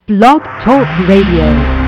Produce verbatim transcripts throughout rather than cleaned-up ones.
Blog Talk Radio.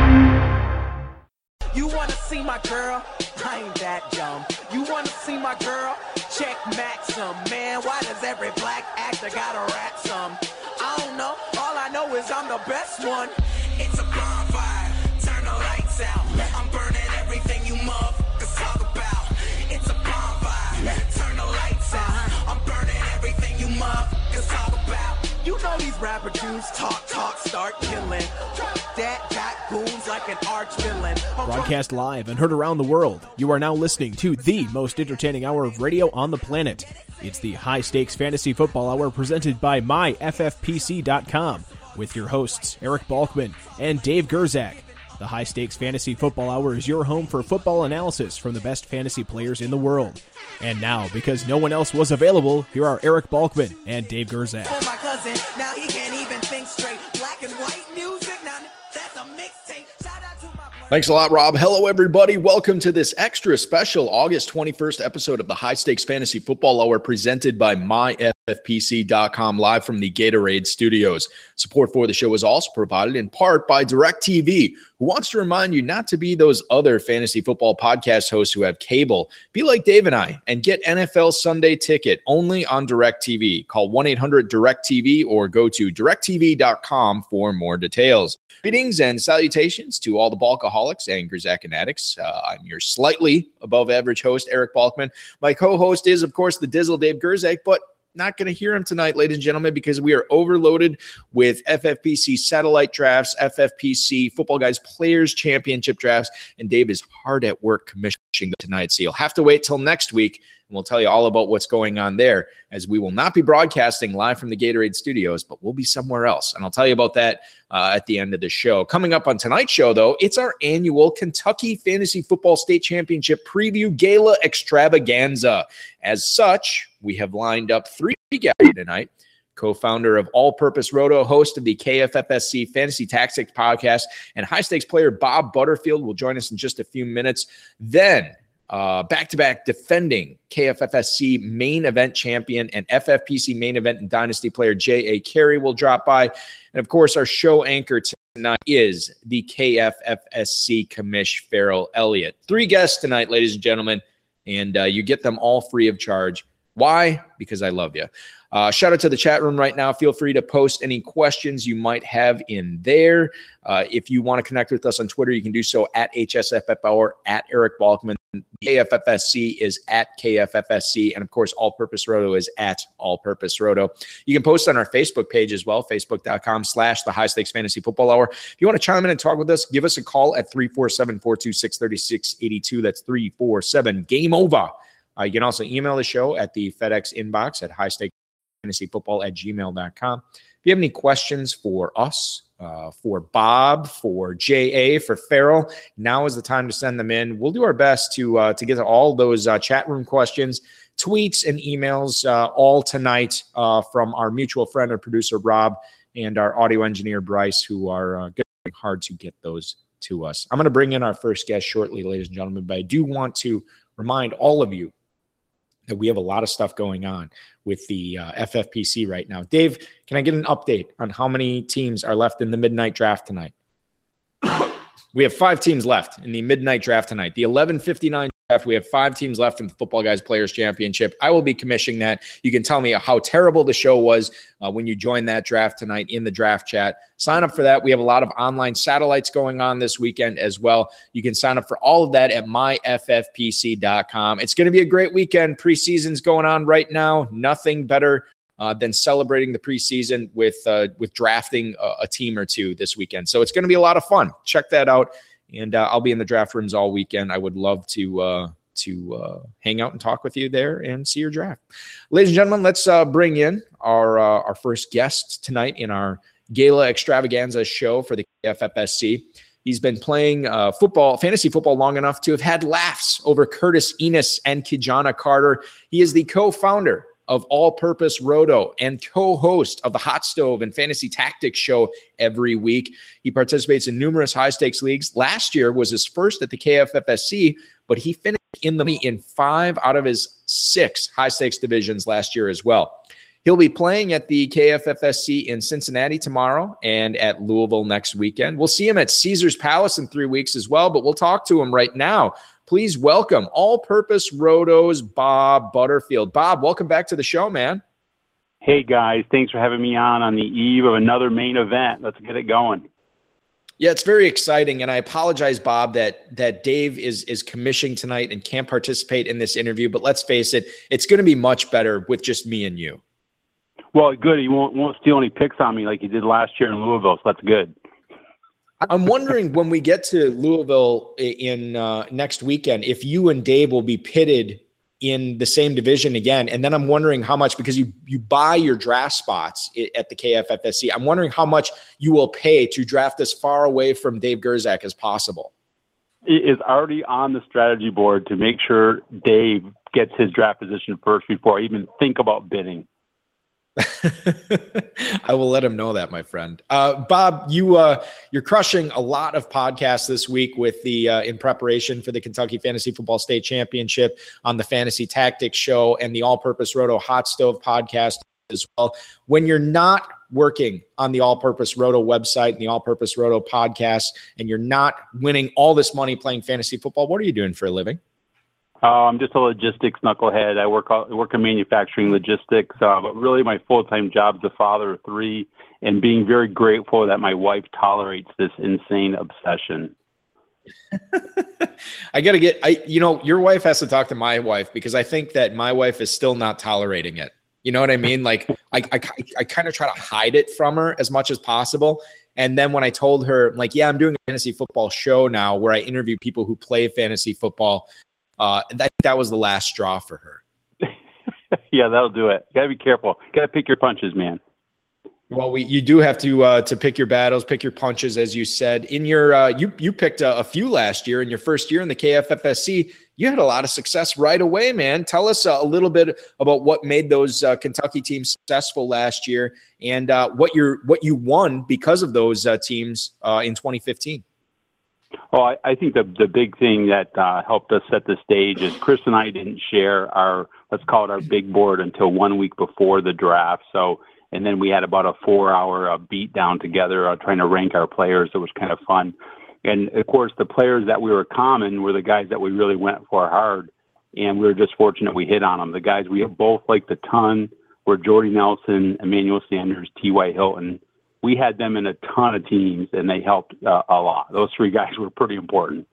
You wanna see my girl? I ain't that dumb. You wanna see my girl? Check Maxim. Man, why does every black actor gotta rap some? I don't know. All I know is I'm the best one. It's a bonfire. Turn the lights out. I'm burning everything you motherfuckers talk about. It's a bonfire. Turn the lights out. I'm burning everything you motherfuckers talk about. You know these rapper dudes talk, talk, start killing. That got goons like an arch villain. Broadcast live and heard around the world, you are now listening to the most entertaining hour of radio on the planet. It's the High Stakes Fantasy Football Hour presented by my F F P C dot com with your hosts Eric Balkman and Dave Gerzak. The High Stakes Fantasy Football Hour is your home for football analysis from the best fantasy players in the world. And now, because no one else was available, here are Eric Balkman and Dave Gerzak. Oh, my cousin, now he can't even think straight. Black and white music, now that's a mixtape. Shout out to my brother. Thanks a lot, Rob. Hello, everybody. Welcome to this extra special August twenty-first episode of the High Stakes Fantasy Football Hour presented by my F F P C dot com live from the Gatorade Studios. Support for the show is also provided in part by DirecTV, who wants to remind you not to be those other fantasy football podcast hosts who have cable. Be like Dave and I and get N F L Sunday Ticket only on DirecTV. Call one eight hundred direct T V or go to direct T V dot com for more details. Greetings and salutations to all the Balkaholics and Gerzak addicts. Uh, I'm your slightly above average host, Eric Balkman. My co-host is, of course, the Dizzle Dave Gerzak, but not going to hear him tonight, ladies and gentlemen, because we are overloaded with F F P C satellite drafts, F F P C Football Guys Players Championship drafts, and Dave is hard at work commissioning tonight, so you'll have to wait till next week, and we'll tell you all about what's going on there, as we will not be broadcasting live from the Gatorade Studios, but we'll be somewhere else, and I'll tell you about that uh, at the end of the show. Coming up on tonight's show, though, it's our annual Kentucky Fantasy Football State Championship Preview Gala Extravaganza. As such, we have lined up three guests tonight. Co-founder of All Purpose Roto, host of the K F F S C Fantasy Tactics Podcast, and high-stakes player Bob Butterfield will join us in just a few minutes. Then, uh, back-to-back defending K F F S C main event champion and F F P C main event and dynasty player J A. Carey will drop by. And, of course, our show anchor tonight is the K F F S C commish Farrell Elliott. Three guests tonight, ladies and gentlemen, and uh, you get them all free of charge. Why? Because I love you. Uh, shout out to the chat room right now. Feel free to post any questions you might have in there. Uh, if you want to connect with us on Twitter, you can do so at H S F F Hour, at Eric Balkman. K F F S C is at K F F S C. And, of course, All Purpose Roto is at All Purpose Roto. You can post on our Facebook page as well, facebook.com slash the High Stakes Fantasy Football Hour. If you want to chime in and talk with us, give us a call at three four seven, four two six, three six eight two. That's three four seven, game over. Uh, you can also email the show at the FedEx inbox at highstakesfantasyfootball at gmail dot com. If you have any questions for us, uh, for Bob, for J A, for Farrell, now is the time to send them in. We'll do our best to uh, to get to all those uh, chat room questions, tweets, and emails uh, all tonight uh, from our mutual friend and producer, Rob, and our audio engineer, Bryce, who are uh, getting hard to get those to us. I'm going to bring in our first guest shortly, ladies and gentlemen, but I do want to remind all of you that we have a lot of stuff going on with the uh, F F P C right now. Dave, can I get an update on how many teams are left in the midnight draft tonight? We have five teams left in the midnight draft tonight. The eleven fifty-nine draft, we have five teams left in the Football Guys Players Championship. I will be commissioning that. You can tell me how terrible the show was uh, when you joined that draft tonight in the draft chat. Sign up for that. We have a lot of online satellites going on this weekend as well. You can sign up for all of that at my F F P C dot com. It's going to be a great weekend. Preseason's going on right now. Nothing better Uh, than celebrating the preseason with uh, with drafting a, a team or two this weekend. So it's going to be a lot of fun. Check that out, and uh, I'll be in the draft rooms all weekend. I would love to uh, to uh, hang out and talk with you there and see your draft. Ladies and gentlemen, let's uh, bring in our uh, our first guest tonight in our Gala Extravaganza show for the K F F S C. He's been playing uh, football, fantasy football long enough to have had laughs over Curtis Enos and Kijana Carter. He is the co-founder of All Purpose Roto and co-host of the Hot Stove and Fantasy Tactics show every week. He participates in numerous high-stakes leagues. Last year was his first at the K F F S C, but he finished in the in five out of his six high-stakes divisions last year as well. He'll be playing at the K F F S C in Cincinnati tomorrow and at Louisville next weekend. We'll see him at Caesars Palace in three weeks as well, but we'll talk to him right now. Please welcome All-Purpose Roto's Bob Butterfield. Bob, welcome back to the show, man. Hey, guys. Thanks for having me on on the eve of another main event. Let's get it going. Yeah, it's very exciting, and I apologize, Bob, that that Dave is is commissioning tonight and can't participate in this interview, but let's face it, it's going to be much better with just me and you. Well, good. He won't, won't steal any picks on me like he did last year in Louisville, so that's good. I'm wondering when we get to Louisville in uh, next weekend, if you and Dave will be pitted in the same division again. And then I'm wondering how much, because you you buy your draft spots at the K F F S C, I'm wondering how much you will pay to draft as far away from Dave Gerczak as possible. It is already on the strategy board to make sure Dave gets his draft position first before I even think about bidding. I will let him know that, my friend. Uh, Bob, you uh, you're crushing a lot of podcasts this week with the uh, in preparation for the Kentucky Fantasy Football State Championship on the Fantasy Tactics Show and the All-Purpose Roto Hot Stove podcast as well. When you're not working on the All-Purpose Roto website and the All-Purpose Roto podcast, and you're not winning all this money playing fantasy football, what are you doing for a living? Uh, I'm just a logistics knucklehead. I work I work in manufacturing logistics, uh, but really my full-time job is a father of three and being very grateful that my wife tolerates this insane obsession. I got to get, I, you know, your wife has to talk to my wife because I think that my wife is still not tolerating it. You know what I mean? Like I, I, I kind of try to hide it from her as much as possible. And then when I told her, like, yeah, I'm doing a fantasy football show now where I interview people who play fantasy football, Uh, that that was the last straw for her. Yeah, that'll do it. Got to be careful. Got to pick your punches, man. Well, we you do have to uh, to pick your battles, pick your punches, as you said. In your uh, you you picked a, a few last year in your first year in the K F F S C. You had a lot of success right away, man. Tell us uh, a little bit about what made those uh, Kentucky teams successful last year, and uh, what you what you won because of those uh, teams uh, in twenty fifteen. Well, I, I think the the big thing that uh, helped us set the stage is Chris and I didn't share our, let's call it our big board until one week before the draft. So, and then we had about a four hour uh, beat down together uh, trying to rank our players. It was kind of fun. And of course, the players that we were common were the guys that we really went for hard. And we were just fortunate we hit on them. The guys we both liked a ton were Jordy Nelson, Emmanuel Sanders, T Y. Hilton. We had them in a ton of teams, and they helped uh, a lot. Those three guys were pretty important.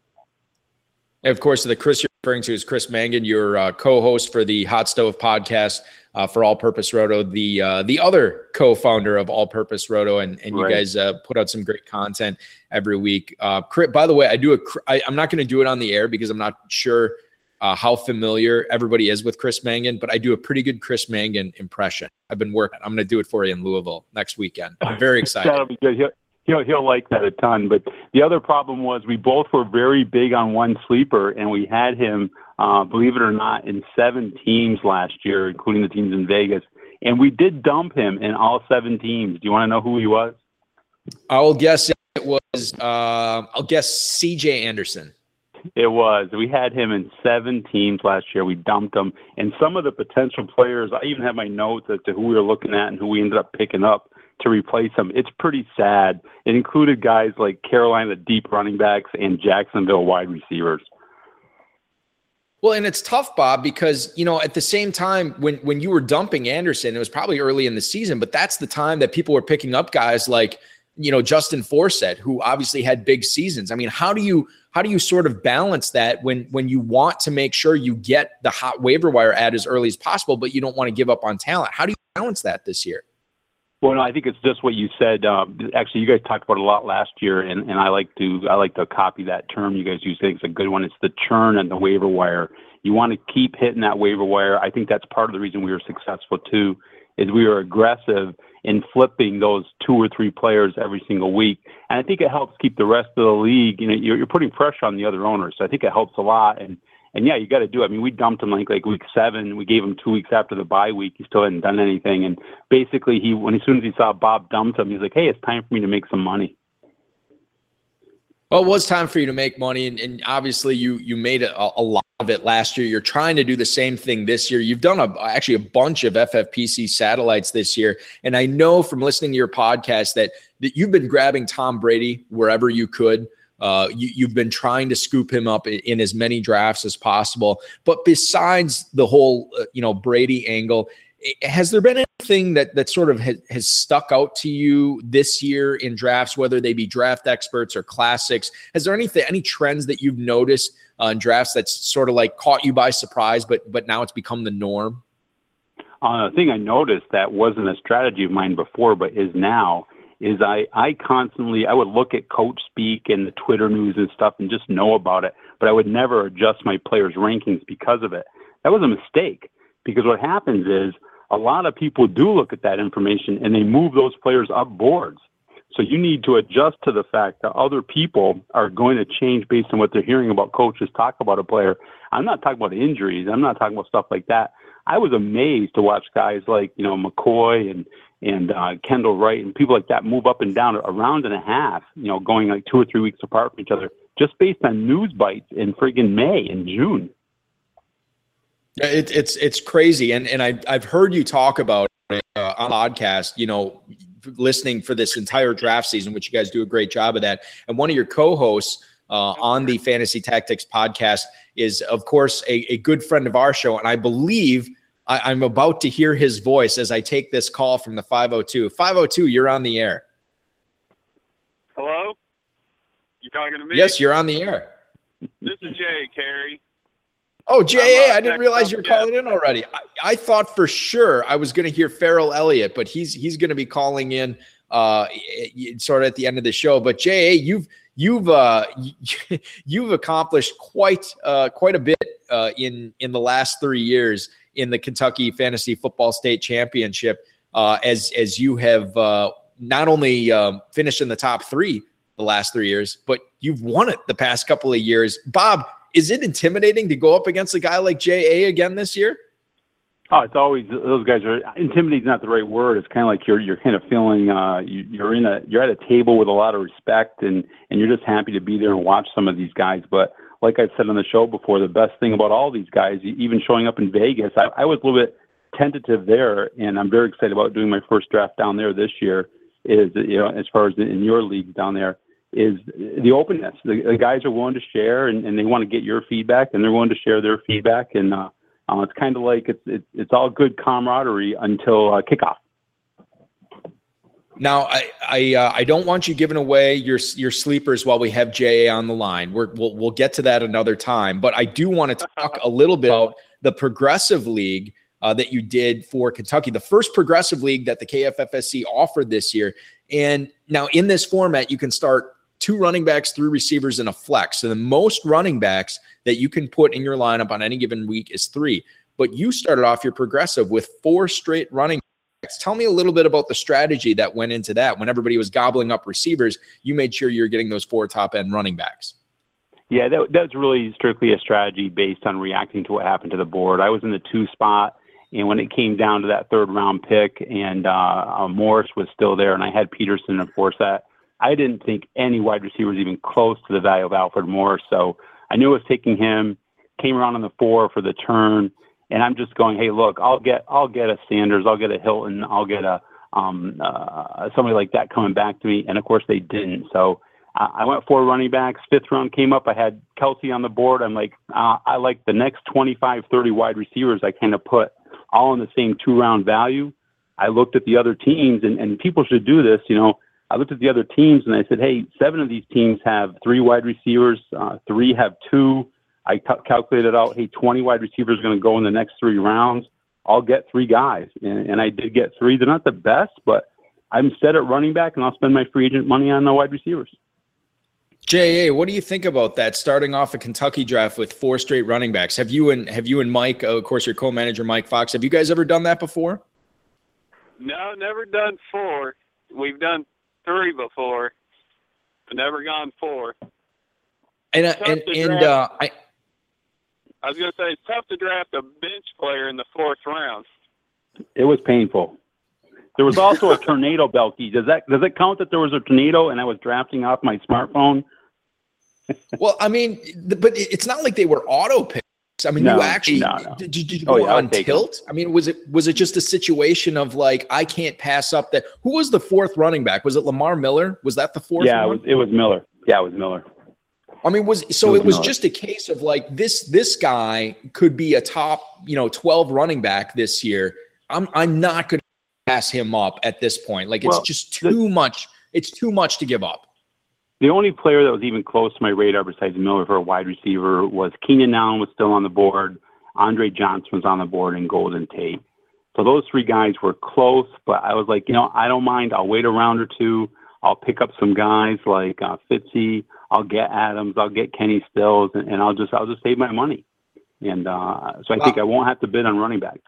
And of course, the Chris you're referring to is Chris Mangan, your uh, co-host for the Hot Stove podcast uh, for All-Purpose Roto, the uh, the other co-founder of All-Purpose Roto, and, and Right. you guys uh, put out some great content every week. Uh, Chris, by the way, I do a, I, I'm not going to do it on the air because I'm not sure Uh, how familiar everybody is with Chris Mangan, but I do a pretty good Chris Mangan impression. I've been working. I'm going to do it for you in Louisville next weekend. I'm very excited. That'll be good. He'll, he'll, he'll like that a ton. But the other problem was we both were very big on one sleeper, and we had him, uh, believe it or not, in seven teams last year, including the teams in Vegas. And we did dump him in all seven teams. Do you want to know who he was? I'll guess it was, uh, I'll guess C J Anderson. It was. We had him in seven teams last year. We dumped him. And some of the potential players, I even have my notes as to who we were looking at and who we ended up picking up to replace him. It's pretty sad. It included guys like Carolina deep running backs and Jacksonville wide receivers. Well, and it's tough, Bob, because, you know, at the same time, when, when you were dumping Anderson, it was probably early in the season, but that's the time that people were picking up guys like, you know, Justin Forsett, who obviously had big seasons. I mean, how do you how do you sort of balance that when when you want to make sure you get the hot waiver wire ad as early as possible, but you don't want to give up on talent? How do you balance that this year? Well, no, I think it's just what you said. Um, actually, you guys talked about it a lot last year, and, and I like to I like to copy that term you guys use. I think it's a good one. It's the churn and the waiver wire. You want to keep hitting that waiver wire. I think that's part of the reason we were successful too, is we were aggressive in flipping those two or three players every single week. And I think it helps keep the rest of the league, you know, you're, you're putting pressure on the other owners. So I think it helps a lot. And, and yeah, you got to do it. I mean, we dumped him like, like week seven. We gave him two weeks after the bye week. He still hadn't done anything. And basically he, when as soon as he saw Bob dumped him, he's like, hey, it's time for me to make some money. Well, it was time for you to make money, and, and obviously you you made a, a lot of it last year. You're trying to do the same thing this year. You've done a, actually a bunch of F F P C satellites this year, and I know from listening to your podcast that, that you've been grabbing Tom Brady wherever you could. Uh, you, you've been trying to scoop him up in, in as many drafts as possible. But besides the whole uh, you know Brady angle, has there been anything that that sort of has, has stuck out to you this year in drafts, whether they be draft experts or classics? Has there anything, any trends that you've noticed uh, in drafts that's sort of like caught you by surprise, but but now it's become the norm? Uh, the thing I noticed that wasn't a strategy of mine before, but is now, is I, I constantly, I would look at coach speak and the Twitter news and stuff and just know about it, but I would never adjust my players' rankings because of it. That was a mistake, because what happens is, a lot of people do look at that information and they move those players up boards. So you need to adjust to the fact that other people are going to change based on what they're hearing about coaches talk about a player. I'm not talking about injuries. I'm not talking about stuff like that. I was amazed to watch guys like, you know, McCoy and, and uh, Kendall Wright and people like that move up and down a round and a half, you know, going like two or three weeks apart from each other, just based on news bites in friggin' May and June. It, it's it's crazy, and and I I've heard you talk about it uh, on the podcast. You know, listening for this entire draft season, which you guys do a great job of that. And one of your co-hosts uh, on the Fantasy Tactics podcast is, of course, a, a good friend of our show, and I believe I, I'm about to hear his voice as I take this call from the five oh two. five oh two, you're on the air. Hello, you talking to me? Yes, you're on the air. This is Jay Carey. Oh, J A, I didn't realize you were calling in already. I, I thought for sure I was going to hear Farrell Elliott, but he's he's going to be calling in uh, sort of at the end of the show. But J A, you've you've uh, you've accomplished quite uh, quite a bit uh, in in the last three years in the Kentucky Fantasy Football State Championship, uh, as as you have uh, not only um, finished in the top three the last three years, but you've won it the past couple of years. Bob, is it intimidating to go up against a guy like J A again this year? Oh, it's always, those guys are, intimidating is not the right word. It's kind of like you're you're kind of feeling uh, you, you're in a you're at a table with a lot of respect, and and you're just happy to be there and watch some of these guys. But like I've said on the show before, the best thing about all these guys, even showing up in Vegas, I, I was a little bit tentative there, and I'm very excited about doing my first draft down there this year. Is, you know, as far as in your league down there, is the openness. The, the guys are willing to share, and, and they want to get your feedback, and they're willing to share their feedback. And uh, uh, it's kind of like it's, it's it's all good camaraderie until uh, kickoff. Now, I I, uh, I don't want you giving away your your sleepers while we have J A on the line. We're, we'll we'll get to that another time. But I do want to talk a little bit about the Progressive League uh, that you did for Kentucky, the first Progressive League that the K F F S C offered this year. And now in this format, you can start two running backs, three receivers, and a flex. So the most running backs that you can put in your lineup on any given week is three. But you started off your Progressive with four straight running backs. Tell me a little bit about the strategy that went into that. When everybody was gobbling up receivers, you made sure you're getting those four top-end running backs. Yeah, that, that's really strictly a strategy based on reacting to what happened to the board. I was in the two spot, and when it came down to that third-round pick, and uh, uh, Morris was still there, and I had Peterson and Forsett, I didn't think any wide receiver was even close to the value of Alfred Morris. So I knew I was taking him, came around on the four for the turn, and I'm just going, hey, look, I'll get I'll get a Sanders, I'll get a Hilton, I'll get a um, uh, somebody like that coming back to me. And, of course, they didn't. So uh, I went four running backs. Fifth round came up. I had Kelsey on the board. I'm like, uh, I like the next twenty-five, thirty wide receivers I kind of put all in the same two-round value. I looked at the other teams, and, and people should do this, you know, I looked at the other teams and I said, hey, seven of these teams have three wide receivers, uh, three have two. I ca- calculated out, hey, twenty wide receivers are going to go in the next three rounds. I'll get three guys. And, and I did get three. They're not the best, but I'm set at running back, and I'll spend my free agent money on the wide receivers. J A, what do you think about that, starting off a Kentucky draft with four straight running backs? Have you and have you and Mike, uh, of course, your co-manager, Mike Fox, have you guys ever done that before? No, never done four. We've done three before, but never gone four. And uh, and and uh, I, I was going to say it's tough to draft a bench player in the fourth round. It was painful. There was also a tornado, Belky. Does that does it count that there was a tornado and I was drafting off my smartphone? Well, I mean, but it's not like they were auto picks. I mean, no, you actually no, no. did, did you Oh, go yeah, on tilt? I mean, was it was it just a situation of like I can't pass up that? Who was the fourth running back? Was it Lamar Miller? Was that the fourth? Yeah, it one? was, it was Miller. Yeah, it was Miller. I mean, was so it was, it was Miller. just a case of like this this guy could be a top, you know, twelve running back this year. I'm I'm not going to pass him up at this point. Like it's Well, just too the, much. It's too much to give up. The only player that was even close to my radar besides Miller for a wide receiver was Keenan Allen was still on the board, Andre Johnson was on the board, and Golden Tate. So those three guys were close, but I was like, you know, I don't mind. I'll wait a round or two. I'll pick up some guys like uh, Fitzy. I'll get Adams. I'll get Kenny Stills, and, and I'll just I'll just save my money. And uh, so I think I won't have to bid on running backs.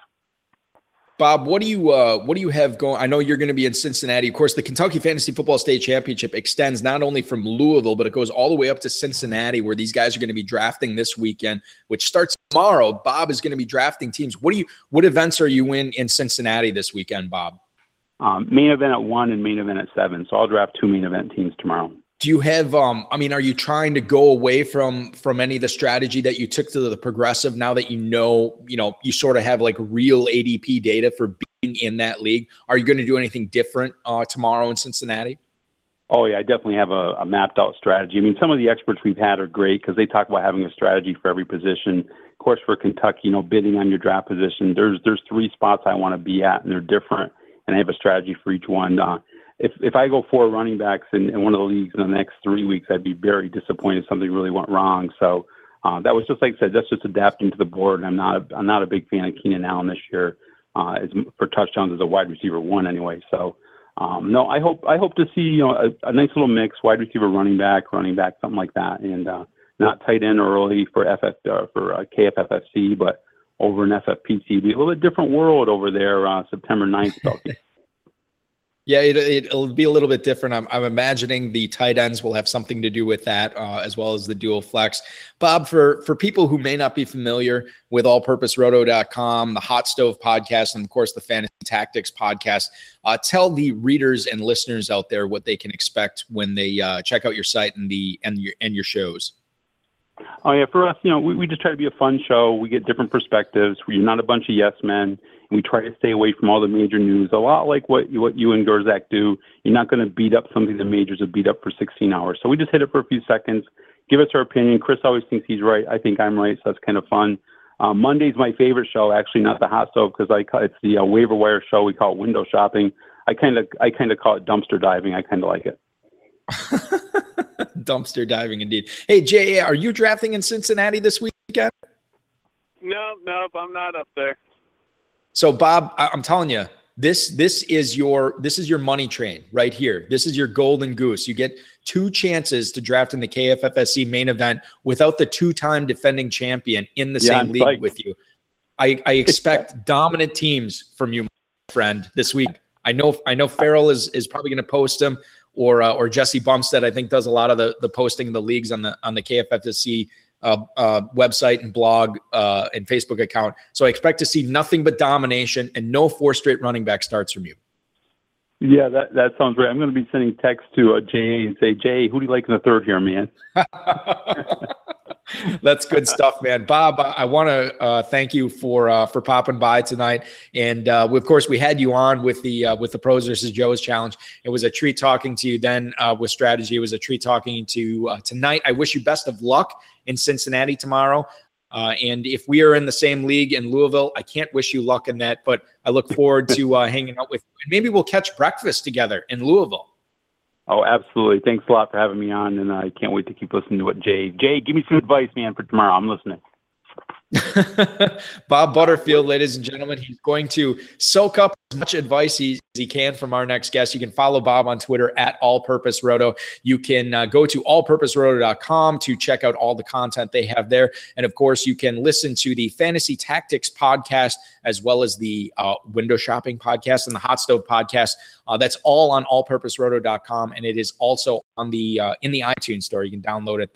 Bob, what do you uh, what do you have going? I know you're going to be in Cincinnati. Of course, the Kentucky Fantasy Football State Championship extends not only from Louisville, but it goes all the way up to Cincinnati, where these guys are going to be drafting this weekend, which starts tomorrow. Bob is going to be drafting teams. What do you? What events are you in in Cincinnati this weekend, Bob? Um, main event at one and main event at seven. So I'll draft two main event teams tomorrow. Do you have, um, I mean, are you trying to go away from, from any of the strategy that you took to the progressive now that you know, you know, you sort of have like real A D P data for being in that league? Are you going to do anything different uh, tomorrow in Cincinnati? Oh, yeah, I definitely have a, a mapped out strategy. I mean, some of the experts we've had are great because they talk about having a strategy for every position. Of course, for Kentucky, you know, bidding on your draft position, there's, there's three spots I want to be at, and they're different, and I have a strategy for each one. Uh, If if I go four running backs in, in one of the leagues in the next three weeks, I'd be very disappointed if something really went wrong. So uh, that was just like I said, that's just adapting to the board. And I'm not a, I'm not a big fan of Keenan Allen this year uh, as, for touchdowns as a wide receiver one anyway. So um, no, I hope I hope to see you know a, a nice little mix, wide receiver, running back, running back, something like that, and uh, not tight end early for F F uh, for uh, K F F F C, but over in F F P C, be a little bit different world over there uh, September ninth. Yeah, it, it'll be a little bit different. I'm, I'm imagining the tight ends will have something to do with that, uh, as well as the dual flex. Bob, for, for people who may not be familiar with all purpose roto dot com, the Hot Stove podcast, and of course the Fantasy Tactics podcast, uh, tell the readers and listeners out there what they can expect when they uh, check out your site and the and your and your shows. Oh yeah, for us, you know, we, we just try to be a fun show. We get different perspectives. We're not a bunch of yes men. We try to stay away from all the major news, a lot like what you, what you and Gerzak do. You're not going to beat up something the majors have beat up for sixteen hours. So we just hit it for a few seconds, give us our opinion. Chris always thinks he's right. I think I'm right, so that's kind of fun. Uh, Monday's my favorite show, actually, not the Hot Stove, because I call, it's the uh, waiver wire show. We call it window shopping. I kind of I kind of call it dumpster diving. I kind of like it. Dumpster diving, indeed. Hey, J A, are you drafting in Cincinnati this weekend? No, nope, I'm not up there. So, Bob, I- I'm telling you, this this is your this is your money train right here. This is your golden goose. You get two chances to draft in the K F F S C main event without the two-time defending champion in the Yeah, same I'm league psyched. with you. I, I expect dominant teams from you, my friend, this week. I know I know Farrell is is probably going to post them, or uh, or Jesse Bumstead, I think, does a lot of the the posting of the leagues on the on the K F F S C uh, uh, website and blog uh, and Facebook account. So I expect to see nothing but domination and no four straight running back starts from you. Yeah, that, that sounds right. I'm going to be sending text to uh, J A and say, Jay, who do you like in the third here, man? That's good stuff, man. Bob, I, I want to uh, thank you for uh, for popping by tonight, and uh, we, of course we had you on with the uh, with the Pros versus Joes challenge. It was a treat talking to you then uh, with strategy. It was a treat talking to you uh, tonight. I wish you best of luck in Cincinnati tomorrow. Uh, and if we are in the same league in Louisville, I can't wish you luck in that, but I look forward to uh, hanging out with you. And maybe we'll catch breakfast together in Louisville. Oh, absolutely. Thanks a lot for having me on, and I can't wait to keep listening to what Jay. Jay, give me some advice, man, for tomorrow. I'm listening. Bob Butterfield, ladies and gentlemen, he's going to soak up as much advice he, as he can from our next guest. You can follow Bob on Twitter at All Purpose Roto. You can uh, go to all purpose roto dot com to check out all the content they have there. And of course, you can listen to the Fantasy Tactics podcast as well as the uh, Window Shopping podcast and the Hot Stove podcast. Uh, that's all on all purpose roto dot com, and it is also on the uh, in the iTunes store. You can download it there.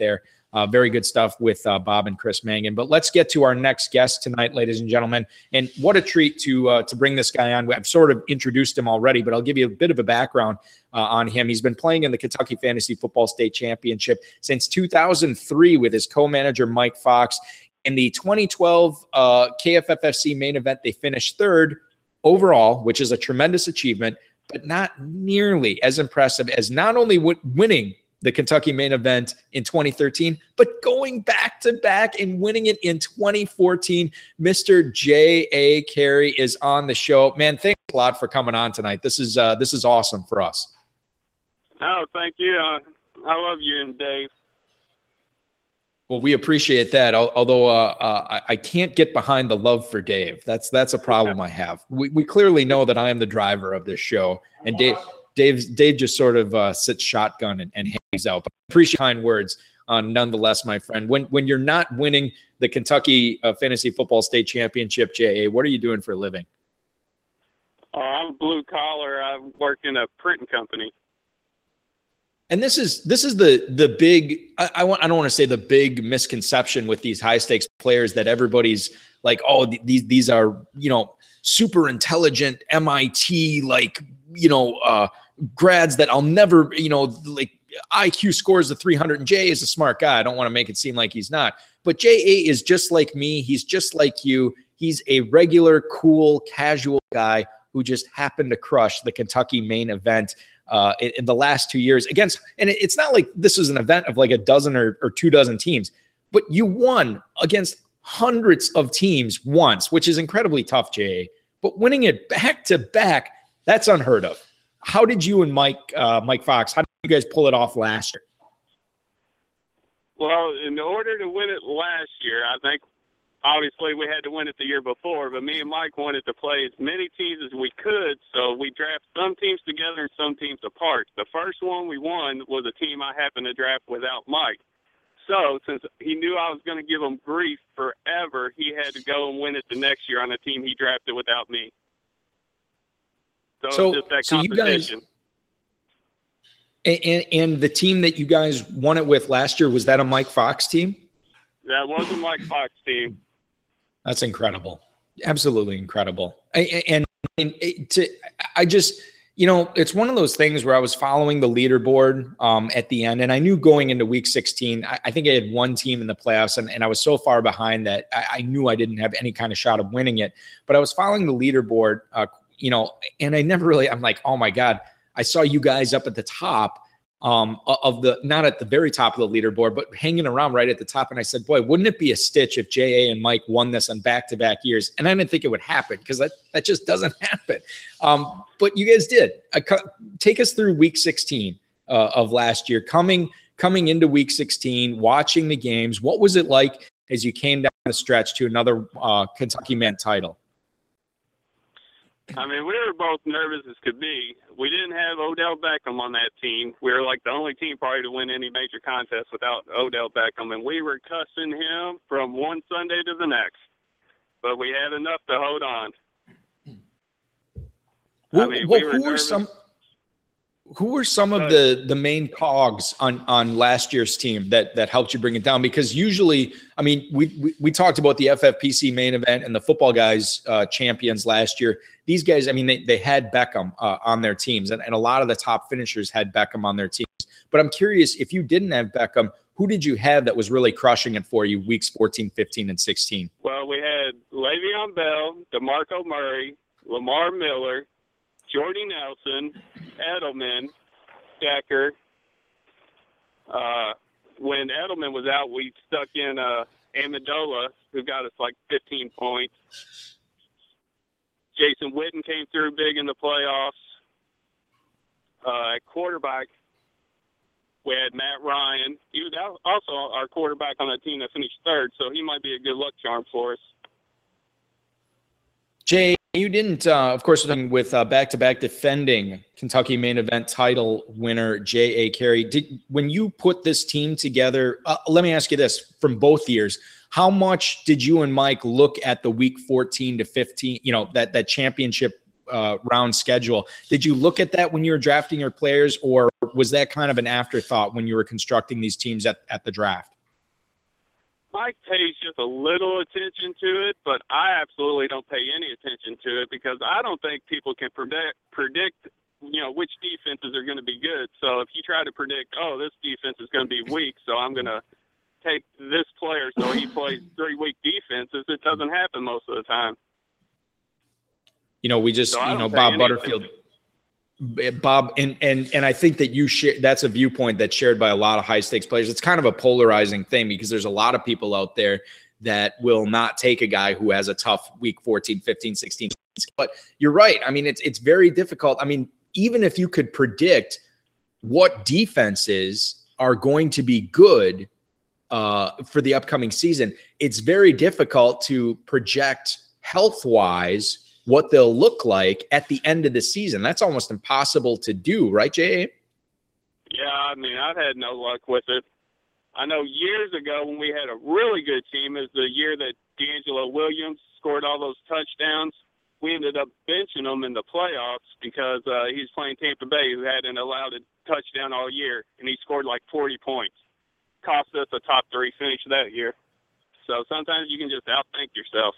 Uh, very good stuff with uh, Bob and Chris Mangan. But let's get to our next guest tonight, ladies and gentlemen. And what a treat to uh, to bring this guy on. I've sort of introduced him already, but I'll give you a bit of a background uh, on him. He's been playing in the Kentucky Fantasy Football State Championship since two thousand three with his co-manager Mike Fox. In the twenty twelve uh, K F F F C main event, they finished third overall, which is a tremendous achievement, but not nearly as impressive as not only w- winning the Kentucky main event in twenty thirteen, but going back to back and winning it in twenty fourteen. Mister J A. Carey is on the show. Man, thanks a lot for coming on tonight. This is uh, this is awesome for us. Oh, thank you. Uh, I love you and Dave. Well, we appreciate that. Although uh, uh, I can't get behind the love for Dave. That's that's a problem I have. We we clearly know that I am the driver of this show, and Dave Dave Dave just sort of uh, sits shotgun and, and hangs out. But I appreciate kind words, uh, nonetheless, my friend. When when you're not winning the Kentucky uh, Fantasy Football State Championship, J A, what are you doing for a living? Oh, I'm blue collar. I work in a printing company. And this is this is the the big I, I want I don't want to say the big misconception with these high stakes players that everybody's like, oh, th- these these are, you know, super intelligent M I T, like, you know, uh, grads that I'll never, you know, like I Q scores of three hundred, and Jay is a smart guy. I don't want to make it seem like he's not. But J A is just like me. He's just like you. He's a regular, cool, casual guy who just happened to crush the Kentucky main event uh, in, in the last two years against, and it, it's not like this is an event of like a dozen or, or two dozen teams, but you won against hundreds of teams once, which is incredibly tough, J A. But winning it back to back, that's unheard of. How did you and Mike, uh, Mike Fox, how did you guys pull it off last year? Well, in order to win it last year, I think obviously we had to win it the year before, but me and Mike wanted to play as many teams as we could, so we drafted some teams together and some teams apart. The first one we won was a team I happened to draft without Mike. So since he knew I was going to give him grief forever, he had to go and win it the next year on a team he drafted without me. So, so it's just that so competition. You guys, and, and the team that you guys won it with last year, was that a Mike Fox team? That was a Mike Fox team. That's incredible. Absolutely incredible. I, and, and to, I just, you know, it's one of those things where I was following the leaderboard um, at the end, and I knew going into week sixteen, I, I think I had one team in the playoffs, and, and I was so far behind that I, I knew I didn't have any kind of shot of winning it. But I was following the leaderboard, uh, you know, and I never really, I'm like, oh my God, I saw you guys up at the top um, of the, not at the very top of the leaderboard, but hanging around right at the top. And I said, boy, wouldn't it be a stitch if J A and Mike won this on back-to-back years? And I didn't think it would happen because that, that just doesn't happen. Um, but you guys did. Uh, take us through week sixteen uh, of last year, coming, coming into week sixteen, watching the games. What was it like as you came down the stretch to another uh, Kentucky man title? I mean, we were both nervous as could be. We didn't have Odell Beckham on that team. We were like the only team probably to win any major contest without Odell Beckham, and we were cussing him from one Sunday to the next. But we had enough to hold on. Well, I mean, well, we were who were nervous. some? Who were some of the, the main cogs on, on last year's team that, that helped you bring it down? Because usually, I mean, we, we, we talked about the F F P C main event and the football guys uh, champions last year. These guys, I mean, they, they had Beckham uh, on their teams, and, and a lot of the top finishers had Beckham on their teams. But I'm curious, if you didn't have Beckham, who did you have that was really crushing it for you weeks fourteen, fifteen, and sixteen? Well, we had Le'Veon Bell, DeMarco Murray, Lamar Miller, Jordy Nelson, Edelman, Decker. Uh, when Edelman was out, we stuck in uh, Amendola, who got us like fifteen points. Jason Witten came through big in the playoffs. Uh, at quarterback, we had Matt Ryan. He was also our quarterback on that team that finished third, so he might be a good luck charm for us. Jay, you didn't, uh, of course, with uh, back-to-back defending Kentucky main event title winner J A. Carey. Did, when you put this team together, uh, let me ask you this, from both years, how much did you and Mike look at the week fourteen to fifteen, you know, that, that championship uh, round schedule? Did you look at that when you were drafting your players, or was that kind of an afterthought when you were constructing these teams at, at the draft? Mike pays just a little attention to it, but I absolutely don't pay any attention to it because I don't think people can predict, predict you know, which defenses are going to be good. So if you try to predict, oh, this defense is going to be weak, so I'm going to take this player so he plays three weak defenses, it doesn't happen most of the time. You know, we just, so you know, Bob Butterfield, Bob, and, and, and I think that you share, that's a viewpoint that's shared by a lot of high stakes players. It's kind of a polarizing thing because there's a lot of people out there that will not take a guy who has a tough week fourteen, fifteen, sixteen. But you're right. I mean, it's, it's very difficult. I mean, even if you could predict what defenses are going to be good uh, for the upcoming season, it's very difficult to project health-wise what they'll look like at the end of the season. That's almost impossible to do, right, J A? Yeah, I mean, I've had no luck with it. I know years ago when we had a really good team, is the year that D'Angelo Williams scored all those touchdowns. We ended up benching him in the playoffs because uh, he was playing Tampa Bay, who hadn't allowed a touchdown all year, and he scored like forty points. Cost us a top three finish that year. So sometimes you can just outthink yourself.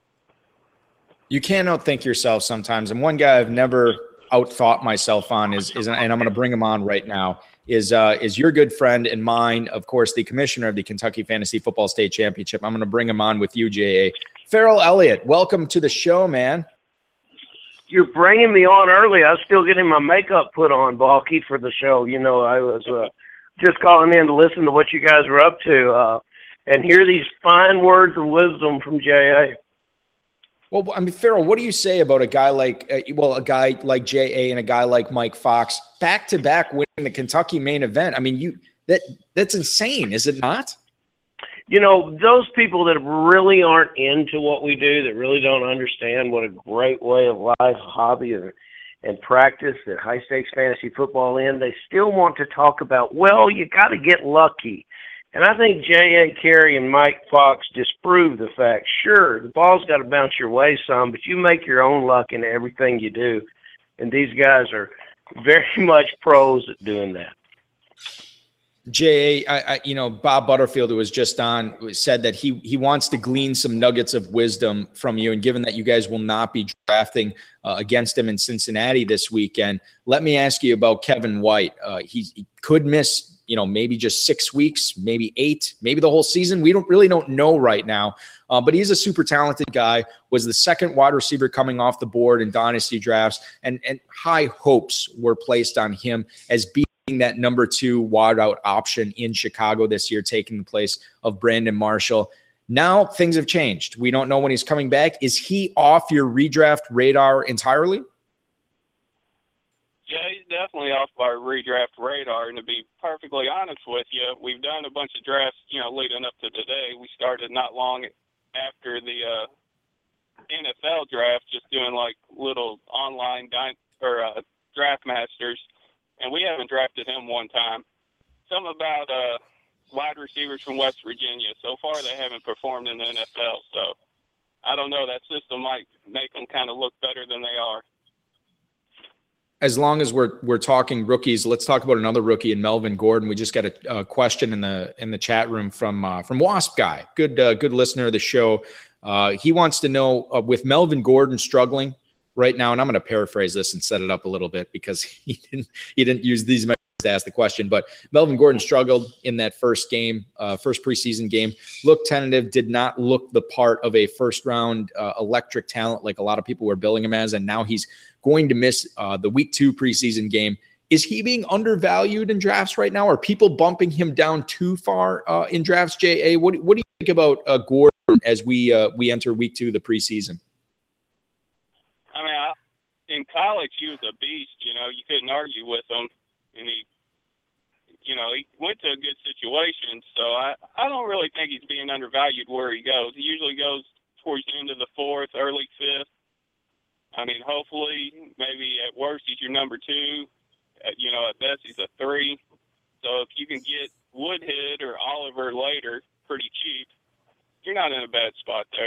You can outthink yourself sometimes. And one guy I've never outthought myself on is, is and I'm going to bring him on right now, is uh, is your good friend and mine, of course, the commissioner of the Kentucky Fantasy Football State Championship. I'm going to bring him on with you, J A. Farrell Elliott, welcome to the show, man. You're bringing me on early. I was still getting my makeup put on, Balky, for the show. You know, I was uh, just calling in to listen to what you guys were up to uh, and hear these fine words of wisdom from J A. Well, I mean, Farrell, what do you say about a guy like, uh, well, a guy like J A and a guy like Mike Fox back to back winning the Kentucky main event? I mean, you that that's insane, is it not? You know, those people that really aren't into what we do, that really don't understand what a great way of life, hobby, and, and practice that high stakes fantasy football in, they still want to talk about, well, you got to get lucky. And I think J A. Carey and Mike Fox disprove the fact, sure, the ball's got to bounce your way some, but you make your own luck in everything you do. And these guys are very much pros at doing that. J A, I, I, you know, Bob Butterfield, who was just on, said that he he wants to glean some nuggets of wisdom from you. And given that you guys will not be drafting uh, against him in Cincinnati this weekend, let me ask you about Kevin White. Uh, he, he could miss, you know, maybe just six weeks, maybe eight, maybe the whole season. We don't really don't know right now. Uh, but he's a super talented guy, was the second wide receiver coming off the board in dynasty drafts, and, and high hopes were placed on him as being that number two wide out option in Chicago this year, taking the place of Brandon Marshall. Now things have changed. We don't know when he's coming back. Is he off your redraft radar entirely? Yeah, he's definitely off our redraft radar. And to be perfectly honest with you, we've done a bunch of drafts, you know, leading up to today. We started not long after the uh, N F L draft, just doing like little online dy- or uh, draft masters. And we haven't drafted him one time. Something about uh, wide receivers from West Virginia. So far, they haven't performed in the N F L. So I don't know. That system might make them kind of look better than they are. As long as we're we're talking rookies, let's talk about another rookie in Melvin Gordon. We just got a, a question in the in the chat room from uh, from Wasp Guy, good uh, good listener of the show. Uh, he wants to know uh, with Melvin Gordon struggling right now, and I'm going to paraphrase this and set it up a little bit because he didn't he didn't use these measures to ask the question. But Melvin Gordon struggled in that first game, uh, first preseason game. Looked tentative, did not look the part of a first round uh, electric talent like a lot of people were billing him as, and now he's going to miss uh, the week two preseason game. Is he being undervalued in drafts right now? Are people bumping him down too far uh, in drafts, J A? What, what do you think about uh, Gordon as we uh, we enter week two of the preseason? I mean, I, in college, he was a beast. You know, you couldn't argue with him. And he, you know, he went to a good situation. So I, I don't really think he's being undervalued where he goes. He usually goes towards the end of the fourth, early fifth. I mean, hopefully, maybe at worst, he's your number two. At, you know, at best, he's a three. So if you can get Woodhead or Oliver later pretty cheap, you're not in a bad spot there.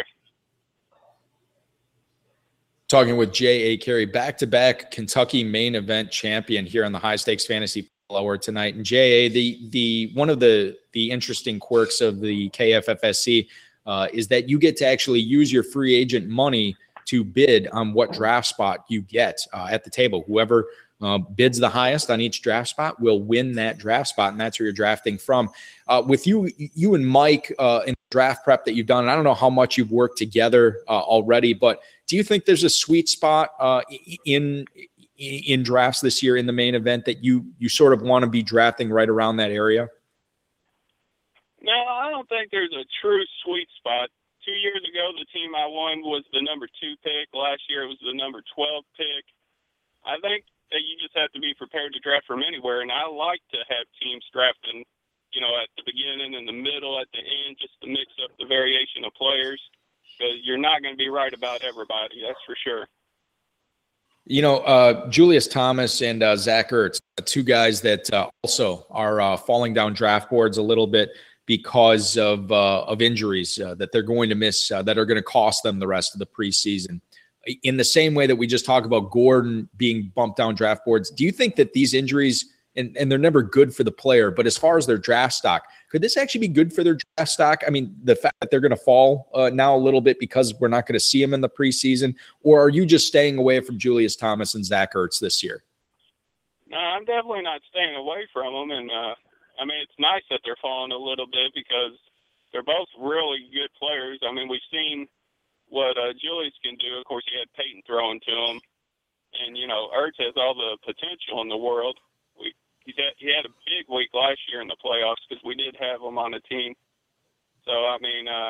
Talking with J A. Carey, back-to-back Kentucky main event champion here on the High Stakes Fantasy Hour tonight. And J A, the the one of the the interesting quirks of the K F F S C uh, is that you get to actually use your free agent money to bid on what draft spot you get uh, at the table. Whoever uh, bids the highest on each draft spot will win that draft spot, and that's where you're drafting from. Uh, with you, you and Mike uh, in draft prep that you've done, and I don't know how much you've worked together uh, already, but do you think there's a sweet spot uh, in in drafts this year in the main event that you you sort of want to be drafting right around that area? No, I don't think there's a true sweet spot. Two years ago, the team I won was the number two pick. Last year, it was the number twelve pick. I think that you just have to be prepared to draft from anywhere, and I like to have teams drafting, you know, at the beginning, in the middle, at the end, just to mix up the variation of players, because you're not going to be right about everybody, that's for sure. You know, uh, Julius Thomas and uh, Zach Ertz, two guys that uh, also are uh, falling down draft boards a little bit because of uh, of injuries uh, that they're going to miss, uh, that are going to cost them the rest of the preseason. In the same way that we just talked about Gordon being bumped down draft boards, do you think that these injuries, and, and they're never good for the player, but as far as their draft stock, could this actually be good for their draft stock? I mean, the fact that they're going to fall uh, now a little bit because we're not going to see them in the preseason, or are you just staying away from Julius Thomas and Zach Ertz this year? No, I'm definitely not staying away from them. And, uh, I mean, it's nice that they're falling a little bit because they're both really good players. I mean, we've seen what uh, Julius can do. Of course, he had Peyton throwing to him. And, you know, Ertz has all the potential in the world. We He had, he had a big week last year in the playoffs because we did have him on the team. So, I mean, uh,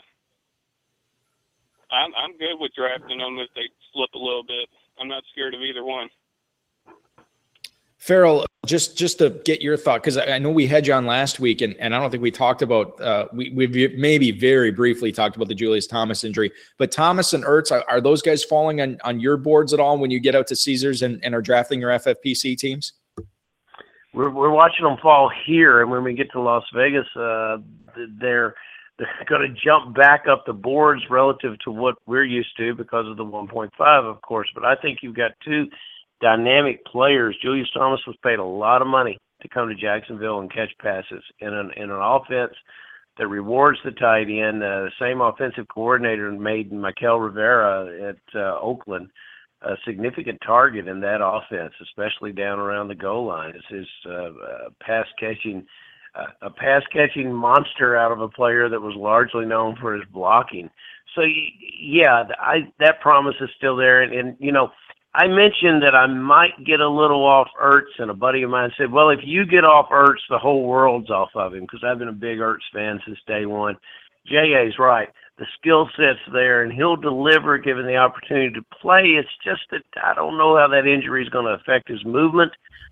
I'm, I'm good with drafting them if they slip a little bit. I'm not scared of either one. Farrell, just just to get your thought, because I, I know we had you on last week, and, and I don't think we talked about, uh, we, we've maybe very briefly talked about the Julius Thomas injury, but Thomas and Ertz, are, are those guys falling on, on your boards at all when you get out to Caesars and, and are drafting your F F P C teams? We're we're watching them fall here, and when we get to Las Vegas, uh, they're they're going to jump back up the boards relative to what we're used to because of the one point five, of course. But I think you've got two dynamic players. Julius Thomas was paid a lot of money to come to Jacksonville and catch passes in an in an offense that rewards the tight end. Uh, the same offensive coordinator made Mikel Rivera at uh, Oakland a significant target in that offense, especially down around the goal line. It's his uh, uh, pass catching, uh, a pass catching monster out of a player that was largely known for his blocking. So yeah, I, that promise is still there. And, and, you know, I mentioned that I might get a little off Ertz, and a buddy of mine said, well, if you get off Ertz, the whole world's off of him, because I've been a big Ertz fan since day one. J A's right. The skill set's there, and he'll deliver given the opportunity to play. It's just that I don't know how that injury is going to affect his movement.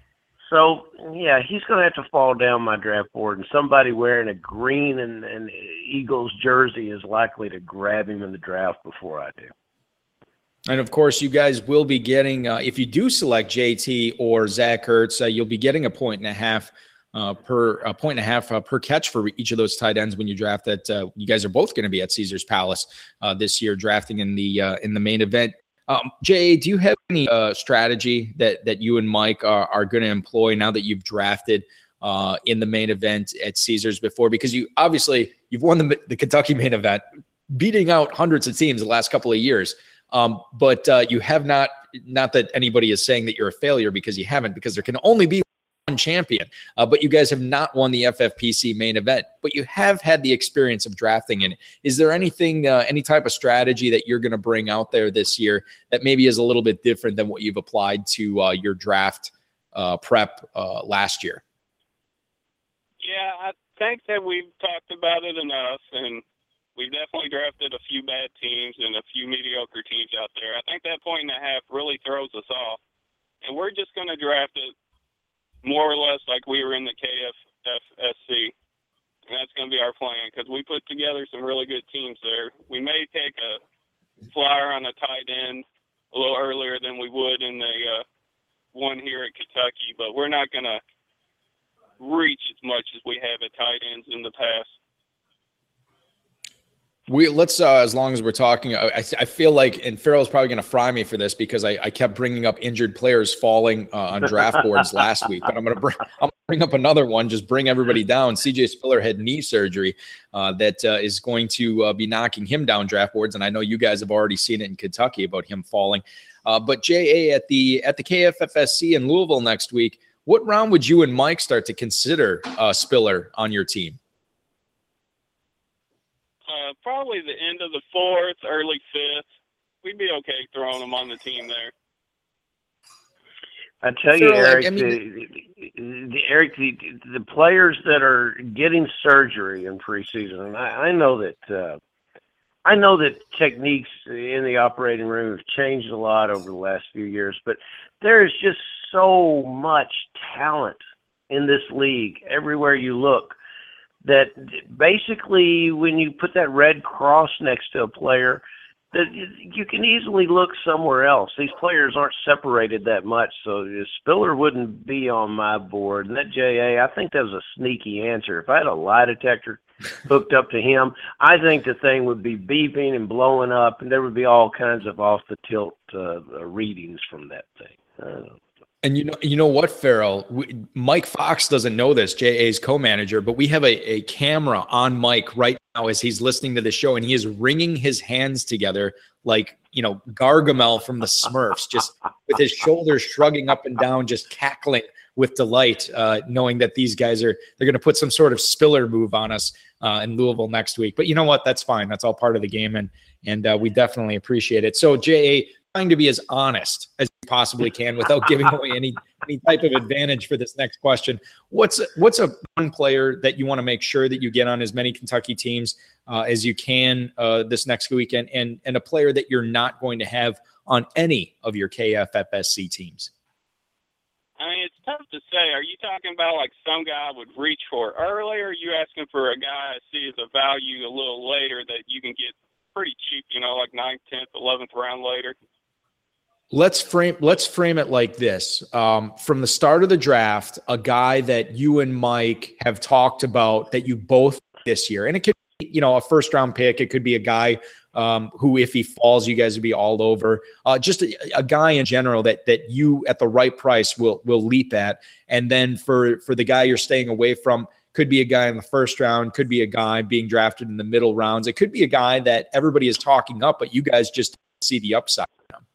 So, yeah, he's going to have to fall down my draft board, and somebody wearing a green and, and Eagles jersey is likely to grab him in the draft before I do. And, of course, you guys will be getting, uh, if you do select J T or Zach Ertz, uh, you'll be getting a point and a half uh, per a point and a half uh, per catch for each of those tight ends when you draft that. Uh, you guys are both going to be at Caesars Palace uh, this year, drafting in the uh, in the main event. Um, J A, do you have any uh, strategy that that you and Mike are, are going to employ now that you've drafted uh, in the main event at Caesars before? Because you obviously you've won the, the Kentucky main event, beating out hundreds of teams the last couple of years. Um, but uh, you have not, not that anybody is saying that you're a failure, because you haven't, because there can only be one champion. Uh, but you guys have not won the F F P C main event, but you have had the experience of drafting in it. Is there anything, uh, any type of strategy that you're going to bring out there this year that maybe is a little bit different than what you've applied to uh, your draft uh, prep uh, last year? Yeah, I think that we've talked about it enough, and we've definitely drafted a few bad teams and a few mediocre teams out there. I think that point and a half really throws us off. And we're just going to draft it more or less like we were in the K F F S C. And that's going to be our plan, because we put together some really good teams there. We may take a flyer on a tight end a little earlier than we would in the uh, one here at Kentucky, but we're not going to reach as much as we have at tight ends in the past. We let's uh, as long as we're talking, I, I feel like, and Farrell's probably going to fry me for this because I, I kept bringing up injured players falling uh, on draft boards last week. But I'm going to bring I'm bring up another one, just bring everybody down. C J Spiller had knee surgery uh, that uh, is going to uh, be knocking him down draft boards, and I know you guys have already seen it in Kentucky about him falling. Uh, but J A, at the at the K F F S C in Louisville next week, what round would you and Mike start to consider uh, Spiller on your team? Uh, probably the end of the fourth, early fifth. We'd be okay throwing him on the team there. I tell you, So, like, Eric, I mean- the, the, Eric, the, the players that are getting surgery in preseason, and I, I know that uh, I know that techniques in the operating room have changed a lot over the last few years, but there is just so much talent in this league everywhere you look that basically when you put that red cross next to a player, that you can easily look somewhere else. These players aren't separated that much, so Spiller wouldn't be on my board. And that J A, I think that was a sneaky answer. If I had a lie detector hooked up to him, I think the thing would be beeping and blowing up, and there would be all kinds of off-the-tilt uh, readings from that thing. I don't know. And you know, you know what, Farrell? We, Mike Fox doesn't know this, J A's co-manager, but we have a, a camera on Mike right now as he's listening to the show, and he is wringing his hands together like, you know, Gargamel from the Smurfs, just with his shoulders shrugging up and down, just cackling with delight, uh, knowing that these guys are, they're going to put some sort of Spiller move on us uh, in Louisville next week. But you know what? That's fine. That's all part of the game, and and uh, we definitely appreciate it. So, J A, trying to be as honest as you possibly can without giving away any any type of advantage for this next question. What's what's a one player that you want to make sure that you get on as many Kentucky teams uh, as you can uh, this next weekend, and and a player that you're not going to have on any of your K F F S C teams? I mean, it's tough to say. Are you talking about like some guy I would reach for early, or are you asking for a guy I see as a value a little later that you can get pretty cheap, you know, like ninth, tenth, eleventh round later? Let's frame let's frame it like this. Um, from the start of the draft, a guy that you and Mike have talked about that you both this year, and it could be, you know, a first round pick. It could be a guy um, who, if he falls, you guys would be all over. Uh, just a, a guy in general that that you at the right price will will leap at. And then for for the guy you're staying away from, could be a guy in the first round, could be a guy being drafted in the middle rounds. It could be a guy that everybody is talking up, but you guys just see the upside.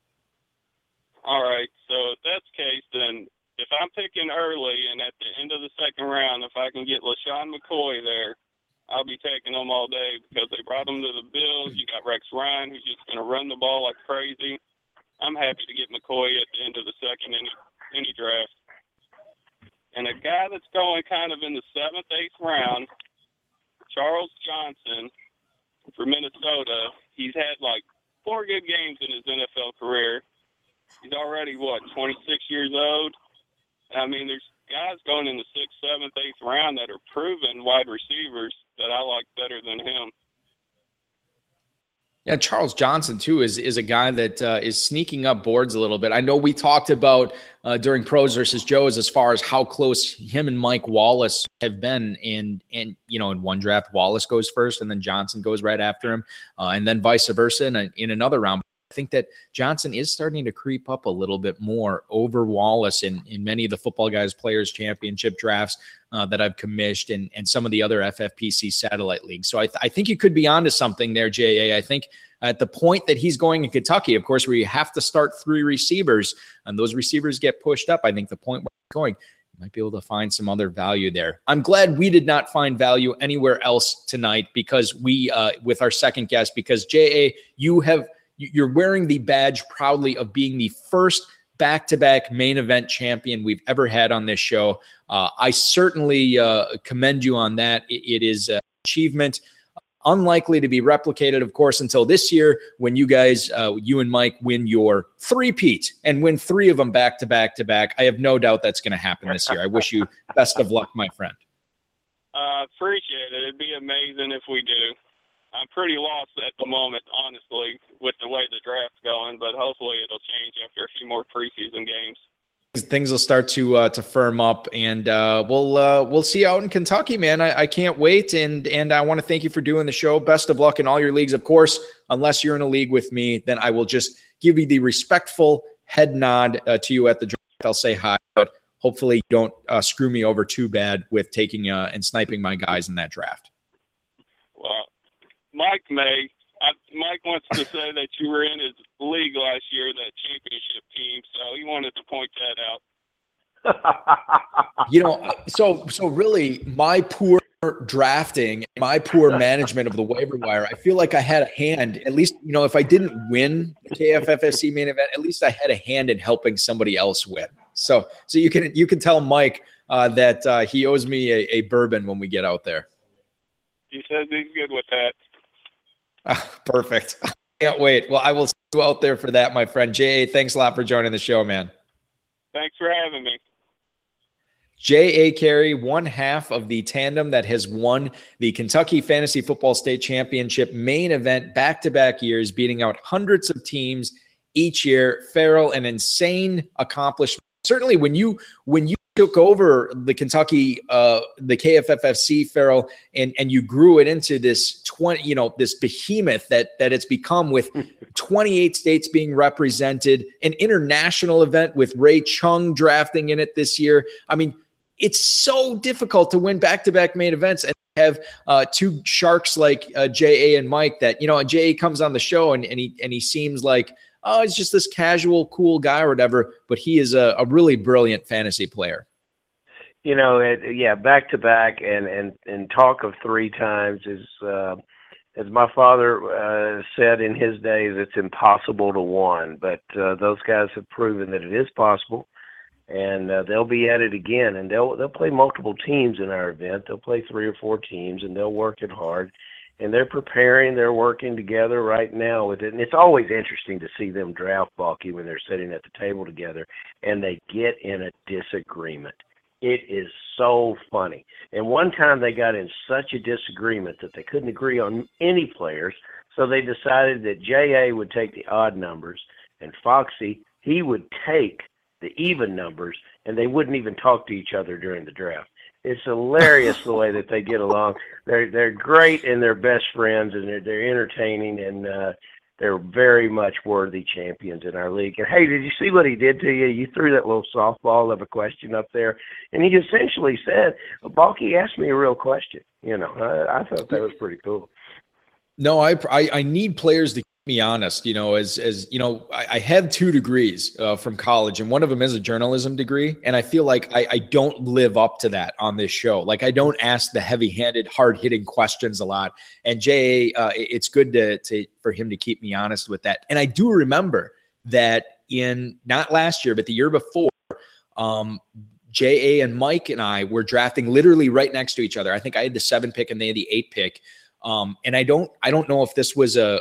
All right, so if that's the case, then if I'm picking early and at the end of the second round, if I can get LaShawn McCoy there, I'll be taking them all day because they brought him to the Bills. You got Rex Ryan, who's just going to run the ball like crazy. I'm happy to get McCoy at the end of the second any, any draft. And a guy that's going kind of in the seventh, eighth round, Charles Johnson for Minnesota. He's had like four good games in his N F L career. He's already, what, twenty-six years old? I mean, there's guys going in the sixth, seventh, eighth round that are proven wide receivers that I like better than him. Yeah, Charles Johnson, too, is is a guy that uh, is sneaking up boards a little bit. I know we talked about uh, during Pros versus Joes as far as how close him and Mike Wallace have been. In, in you know, in one draft, Wallace goes first, and then Johnson goes right after him, uh, and then vice versa in, a, in another round. I think that Johnson is starting to creep up a little bit more over Wallace in, in many of the Football Guys Players Championship drafts uh, that I've commissioned, and, and some of the other F F P C satellite leagues. So I, th- I think you could be onto something there, J A. I think at the point that he's going in Kentucky, of course, where you have to start three receivers and those receivers get pushed up, I think the point where he's going, you might be able to find some other value there. I'm glad we did not find value anywhere else tonight because we, uh, with our second guest, because J A, you have, you're wearing the badge proudly of being the first back-to-back main event champion we've ever had on this show. Uh, I certainly uh, commend you on that. It, it is an achievement unlikely to be replicated, of course, until this year when you guys, uh, you and Mike, win your three-peat and win three of them back-to-back-to-back. I have no doubt that's going to happen this year. I wish you best of luck, my friend. I uh, appreciate it. It'd be amazing if we do. I'm pretty lost at the moment, honestly, with the way the draft's going, but hopefully it'll change after a few more preseason games. Things will start to uh, to firm up, and uh, we'll uh, we'll see you out in Kentucky, man. I, I can't wait, and and I want to thank you for doing the show. Best of luck in all your leagues, of course. Unless you're in a league with me, then I will just give you the respectful head nod uh, to you at the draft. I'll say hi, but hopefully you don't uh, screw me over too bad with taking uh, and sniping my guys in that draft. Well, Mike may. I, Mike wants to say that you were in his league last year, that championship team, so he wanted to point that out. You know, so so really, my poor drafting, my poor management of the waiver wire, I feel like I had a hand, at least, you know, if I didn't win the K F F S C main event, at least I had a hand in helping somebody else win. So so you can you can tell Mike uh, that uh, he owes me a, a bourbon when we get out there. He says he's good with that. Oh, perfect. Can't wait. Well, I will see you out there for that, my friend. J A, thanks a lot for joining the show, man. Thanks for having me. J A. Carey, one half of the tandem that has won the Kentucky Fantasy Football State Championship main event back-to-back years, beating out hundreds of teams each year. Farrell, an insane accomplishment. Certainly when you when you took over the Kentucky, uh, the K F F C, Farrell, and and you grew it into this twenty, you know, this behemoth that that it's become, with twenty-eight states being represented, an international event with Ray Chung drafting in it this year. I mean, it's so difficult to win back-to-back main events and have uh, two sharks like uh, J A and Mike that, you know, J A comes on the show and, and he and he seems like, oh, he's just this casual, cool guy or whatever, but he is a, a really brilliant fantasy player. You know, it, yeah, back to back, and and and talk of three times is, uh, as my father uh, said in his days, it's impossible to one. But uh, those guys have proven that it is possible, and uh, they'll be at it again. And they'll they'll play multiple teams in our event. They'll play three or four teams, and they'll work it hard. And they're preparing, they're working together right now with it. And it's always interesting to see them draft, Balky, when they're sitting at the table together and they get in a disagreement. It is so funny. And one time they got in such a disagreement that they couldn't agree on any players, so they decided that J A would take the odd numbers and Foxy, he would take the even numbers, and they wouldn't even talk to each other during the draft. It's hilarious the way that they get along. They're they're great, and they're best friends, and they're they're entertaining, and uh, they're very much worthy champions in our league. And hey, did you see what he did to you? You threw that little softball of a question up there, and he essentially said, "Balky asked me a real question." You know, I, I thought that was pretty cool. No, I, I I need players to keep me honest. You know, as as you know, I, I have two degrees uh, from college, and one of them is a journalism degree. And I feel like I, I don't live up to that on this show. Like, I don't ask the heavy-handed, hard-hitting questions a lot. And J A, uh, it's good to to for him to keep me honest with that. And I do remember that in not last year, but the year before, um, J A and Mike and I were drafting literally right next to each other. I think I had the seven pick and they had the eight pick. Um, and I don't, I don't know if this was a,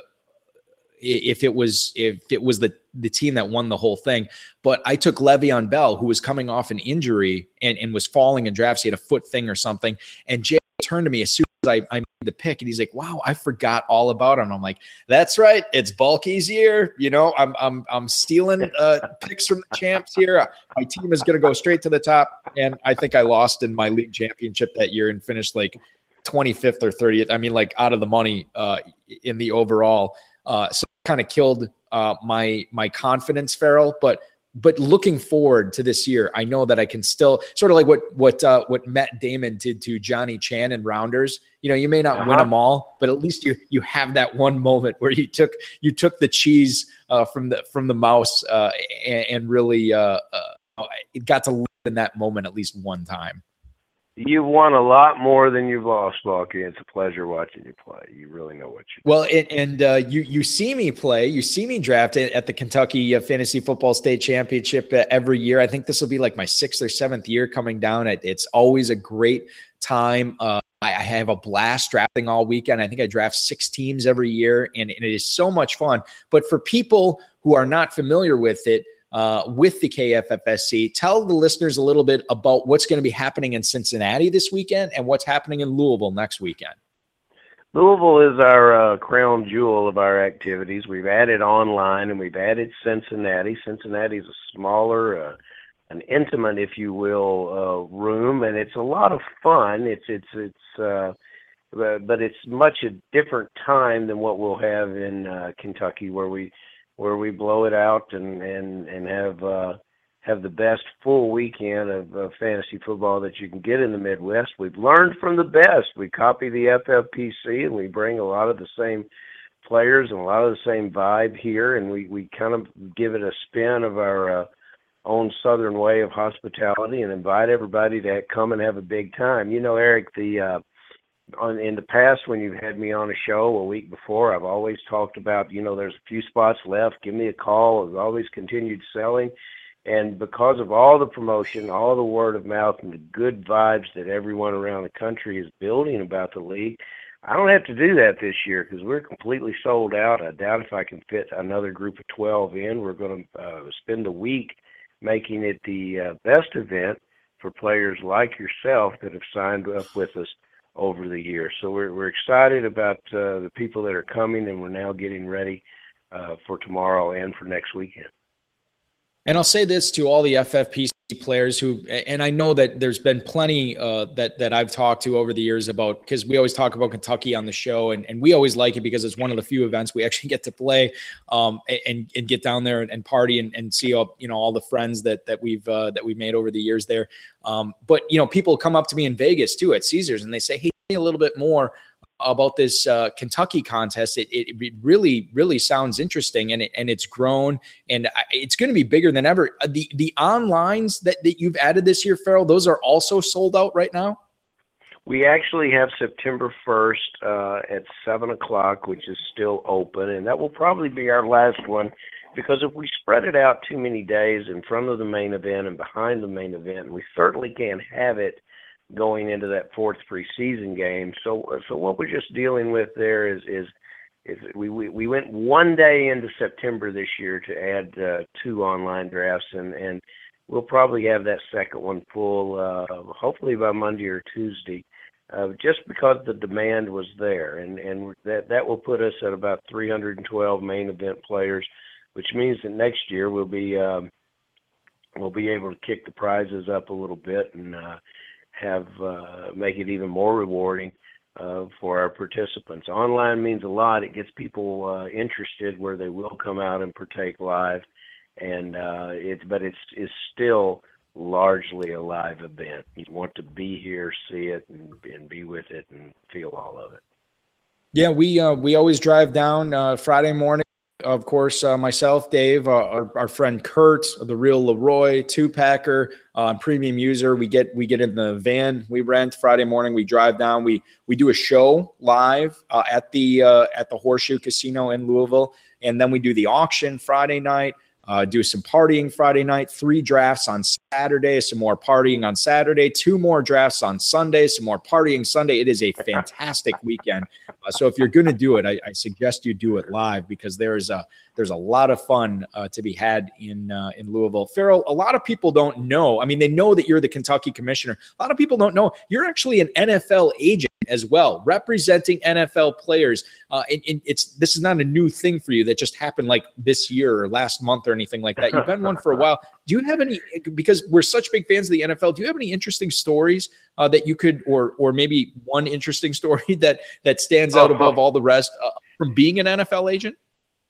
if it was, if it was the, the team that won the whole thing, but I took Le'Veon Bell, who was coming off an injury and, and was falling in drafts. He had a foot thing or something. And Jay turned to me as soon as I, I made the pick, and he's like, wow, I forgot all about him. I'm like, that's right. It's Balky's year. You know, I'm, I'm, I'm stealing uh, picks from the champs here. My team is going to go straight to the top. And I think I lost in my league championship that year and finished like twenty-fifth or thirtieth. I mean, like out of the money uh, in the overall. Uh, so kind of killed uh, my my confidence, Farrell. But but looking forward to this year, I know that I can still sort of like what what uh, what Matt Damon did to Johnny Chan and Rounders. You know, you may not uh-huh. win them all, but at least you you have that one moment where you took you took the cheese uh, from the from the mouse uh, and, and really uh, uh, it got to live in that moment at least one time. You've won a lot more than you've lost, Balky. It's a pleasure watching you play. You really know what you do. Well, and, and uh, you you see me play. You see me draft at the Kentucky uh, Fantasy Football State Championship uh, every year. I think this will be like my sixth or seventh year coming down. It, it's always a great time. Uh, I, I have a blast drafting all weekend. I think I draft six teams every year, and, and it is so much fun. But for people who are not familiar with it, Uh, with the K F F S C, tell the listeners a little bit about what's going to be happening in Cincinnati this weekend and what's happening in Louisville next weekend. Louisville is our uh, crown jewel of our activities. We've added online and we've added Cincinnati. Cincinnati is a smaller, uh, an intimate, if you will, uh, room, and it's a lot of fun. It's it's it's, uh, but it's much a different time than what we'll have in uh, Kentucky, where we. where we blow it out and, and, and have uh, have the best full weekend of uh, fantasy football that you can get in the Midwest. We've learned from the best. We copy the F F P C, and we bring a lot of the same players and a lot of the same vibe here, and we, we kind of give it a spin of our uh, own Southern way of hospitality and invite everybody to come and have a big time. You know, Eric, the uh, on, in the past when you've had me on a show a week before, I've always talked about, you know, there's a few spots left. Give me a call. I've always continued selling. And because of all the promotion, all the word of mouth, and the good vibes that everyone around the country is building about the league, I don't have to do that this year because we're completely sold out. I doubt if I can fit another group of twelve in. We're going to uh, spend a week making it the uh, best event for players like yourself that have signed up with us over the years. So we're, we're excited about uh, the people that are coming, and we're now getting ready uh, for tomorrow and for next weekend. And I'll say this to all the F F P C players who, and I know that there's been plenty uh, that that I've talked to over the years about, because we always talk about Kentucky on the show, and, and we always like it because it's one of the few events we actually get to play um, and and get down there and party and, and see all, you know, all the friends that that we've uh, that we've made over the years there. Um, but you know, people come up to me in Vegas too at Caesars, and they say, "Hey, tell me a little bit more about this uh, Kentucky contest." It, it, it really, really sounds interesting, and it, and it's grown, and it's going to be bigger than ever. The the onlines that, that you've added this year, Farrell, those are also sold out right now? We actually have September first uh, at seven o'clock, which is still open, and that will probably be our last one, because if we spread it out too many days in front of the main event and behind the main event, we certainly can't have it going into that fourth preseason game. So so what we're just dealing with there is is is we we, we went one day into September this year to add uh, two online drafts, and, and we'll probably have that second one full uh, hopefully by Monday or Tuesday, uh, just because the demand was there, and, and that, that will put us at about three hundred twelve main event players, which means that next year we'll be um, we'll be able to kick the prizes up a little bit and uh, have uh, make it even more rewarding uh, for our participants. Online means a lot. It gets people uh, interested where they will come out and partake live, and uh, it's but it's it's still largely a live event. You want to be here, see it, and, and be with it, and feel all of it. Yeah, we uh, we always drive down uh, Friday morning. Of course, uh, myself, Dave, uh, our, our friend Kurt, the real Leroy, two-packer, uh, premium user. We get we get in the van we rent Friday morning. We drive down. We we do a show live uh, at the uh, at the Horseshoe Casino in Louisville, and then we do the auction Friday night. Uh, do some partying Friday night. Three drafts on Saturday. Some more partying on Saturday. Two more drafts on Sunday. Some more partying Sunday. It is a fantastic weekend. Uh, so if you're going to do it, I, I suggest you do it live, because there is a there's a lot of fun uh, to be had in uh, in Louisville. Farrell, a lot of people don't know. I mean, they know that you're the Kentucky commissioner. A lot of people don't know you're actually an N F L agent as well, representing N F L players. Uh, and, and it's this is not a new thing for you that just happened like this year or last month or anything like that. You've been one for a while. Do you have any, because we're such big fans of the N F L, do you have any interesting stories uh, that you could, or or maybe one interesting story that that stands out above all the rest uh, from being an N F L agent?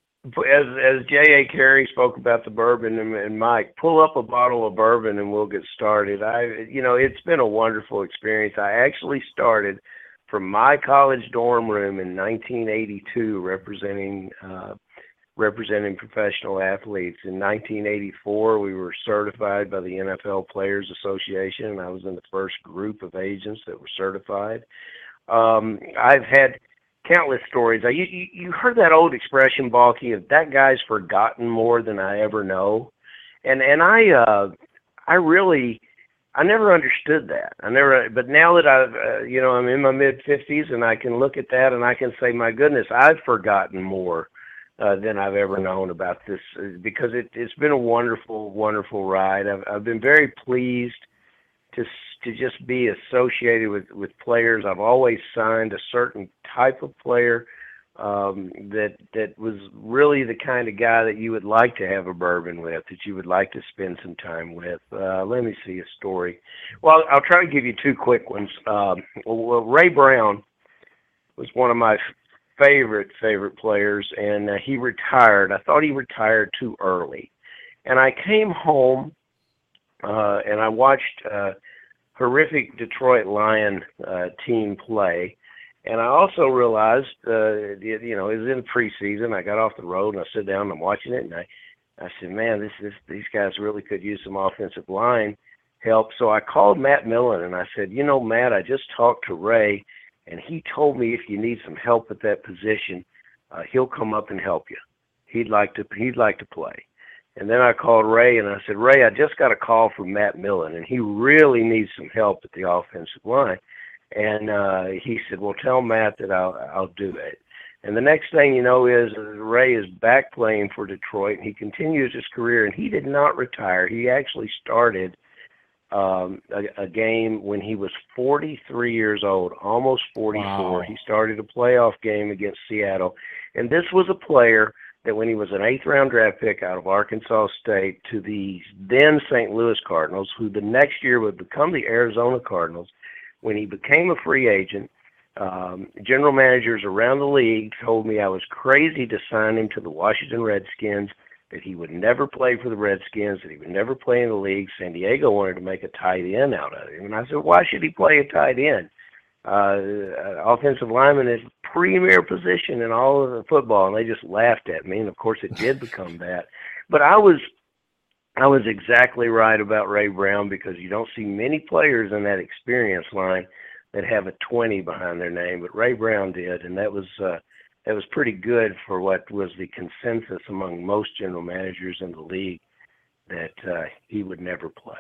As as J A. Carey spoke about the bourbon, and, and Mike, pull up a bottle of bourbon and we'll get started. I, you know, it's been a wonderful experience. I actually started from my college dorm room in nineteen eighty-two, representing uh, representing professional athletes. In nineteen eighty-four, we were certified by the N F L Players Association, and I was in the first group of agents that were certified. Um, I've had countless stories. I, you, you heard that old expression, Balky, of that guy's forgotten more than I ever know. And and I uh, I really, I never understood that. I never, but now that I've, uh, you know, I'm in my mid fifties and I can look at that and I can say, my goodness, I've forgotten more uh, than I've ever known about this, uh, because it, it's been a wonderful, wonderful ride. I've, I've been very pleased to to just be associated with, with players. I've always signed a certain type of player um, that that was really the kind of guy that you would like to have a bourbon with, that you would like to spend some time with. Uh, let me see a story. Well, I'll try to give you two quick ones. Um, well, Ray Brown was one of my favorite, favorite players, and uh, he retired. I thought he retired too early. And I came home uh, and I watched uh, horrific Detroit Lion uh, team play. And I also realized, uh, you know, it was in preseason. I got off the road and I sit down and I'm watching it, and I, I said, man, this, this these guys really could use some offensive line help. So I called Matt Millen and I said, you know, Matt, I just talked to Ray, and he told me if you need some help at that position, uh, he'll come up and help you. He'd like to he'd like to play. And then I called Ray and I said, Ray, I just got a call from Matt Millen, and he really needs some help at the offensive line. And uh, he said, well, tell Matt that I'll, I'll do it. And the next thing you know is Ray is back playing for Detroit, and he continues his career, and he did not retire. He actually started um, a, a game when he was forty-three years old, almost forty-four. Wow. He started a playoff game against Seattle. And this was a player that when he was an eighth-round draft pick out of Arkansas State to the then Saint Louis Cardinals, who the next year would become the Arizona Cardinals. When he became a free agent, um, general managers around the league told me I was crazy to sign him to the Washington Redskins, that he would never play for the Redskins, that he would never play in the league. San Diego wanted to make a tight end out of him. And I said, why should he play a tight end? Uh, offensive lineman is a premier position in all of the football, and they just laughed at me. And, of course, it did become that. But I was I was exactly right about Ray Brown, because you don't see many players in that experience line that have a twenty behind their name, but Ray Brown did, and that was uh, that was pretty good for what was the consensus among most general managers in the league, that uh, he would never play.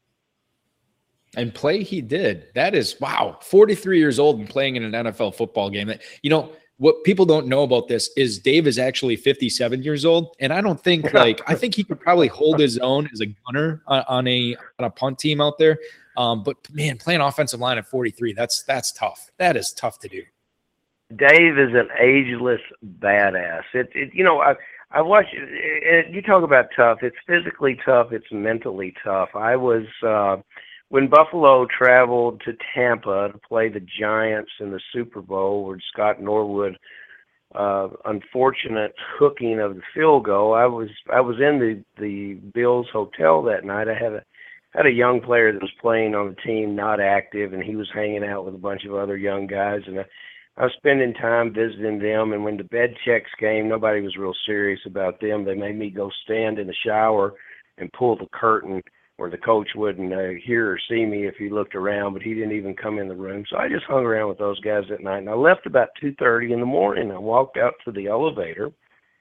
And play he did. That is, wow, forty-three years old and playing in an N F L football game. You know, what people don't know about this is Dave is actually fifty-seven years old. And I don't think like, I think he could probably hold his own as a gunner on, on a, on a punt team out there. Um, but man, playing offensive line at forty-three, that's, that's tough. That is tough to do. Dave is an ageless badass. It, it you know, I, I watched it, it, you talk about tough. It's physically tough. It's mentally tough. I was, uh, when Buffalo traveled to Tampa to play the Giants in the Super Bowl, where Scott Norwood, uh, unfortunate hooking of the field goal, I was I was in the, the Bills hotel that night. I had a had a young player that was playing on the team, not active, and he was hanging out with a bunch of other young guys. And I, I was spending time visiting them. And when the bed checks came, nobody was real serious about them. They made me go stand in the shower and pull the curtain where the coach wouldn't uh, hear or see me if he looked around, but he didn't even come in the room. So I just hung around with those guys that night. And I left about two thirty in the morning. I walked out to the elevator,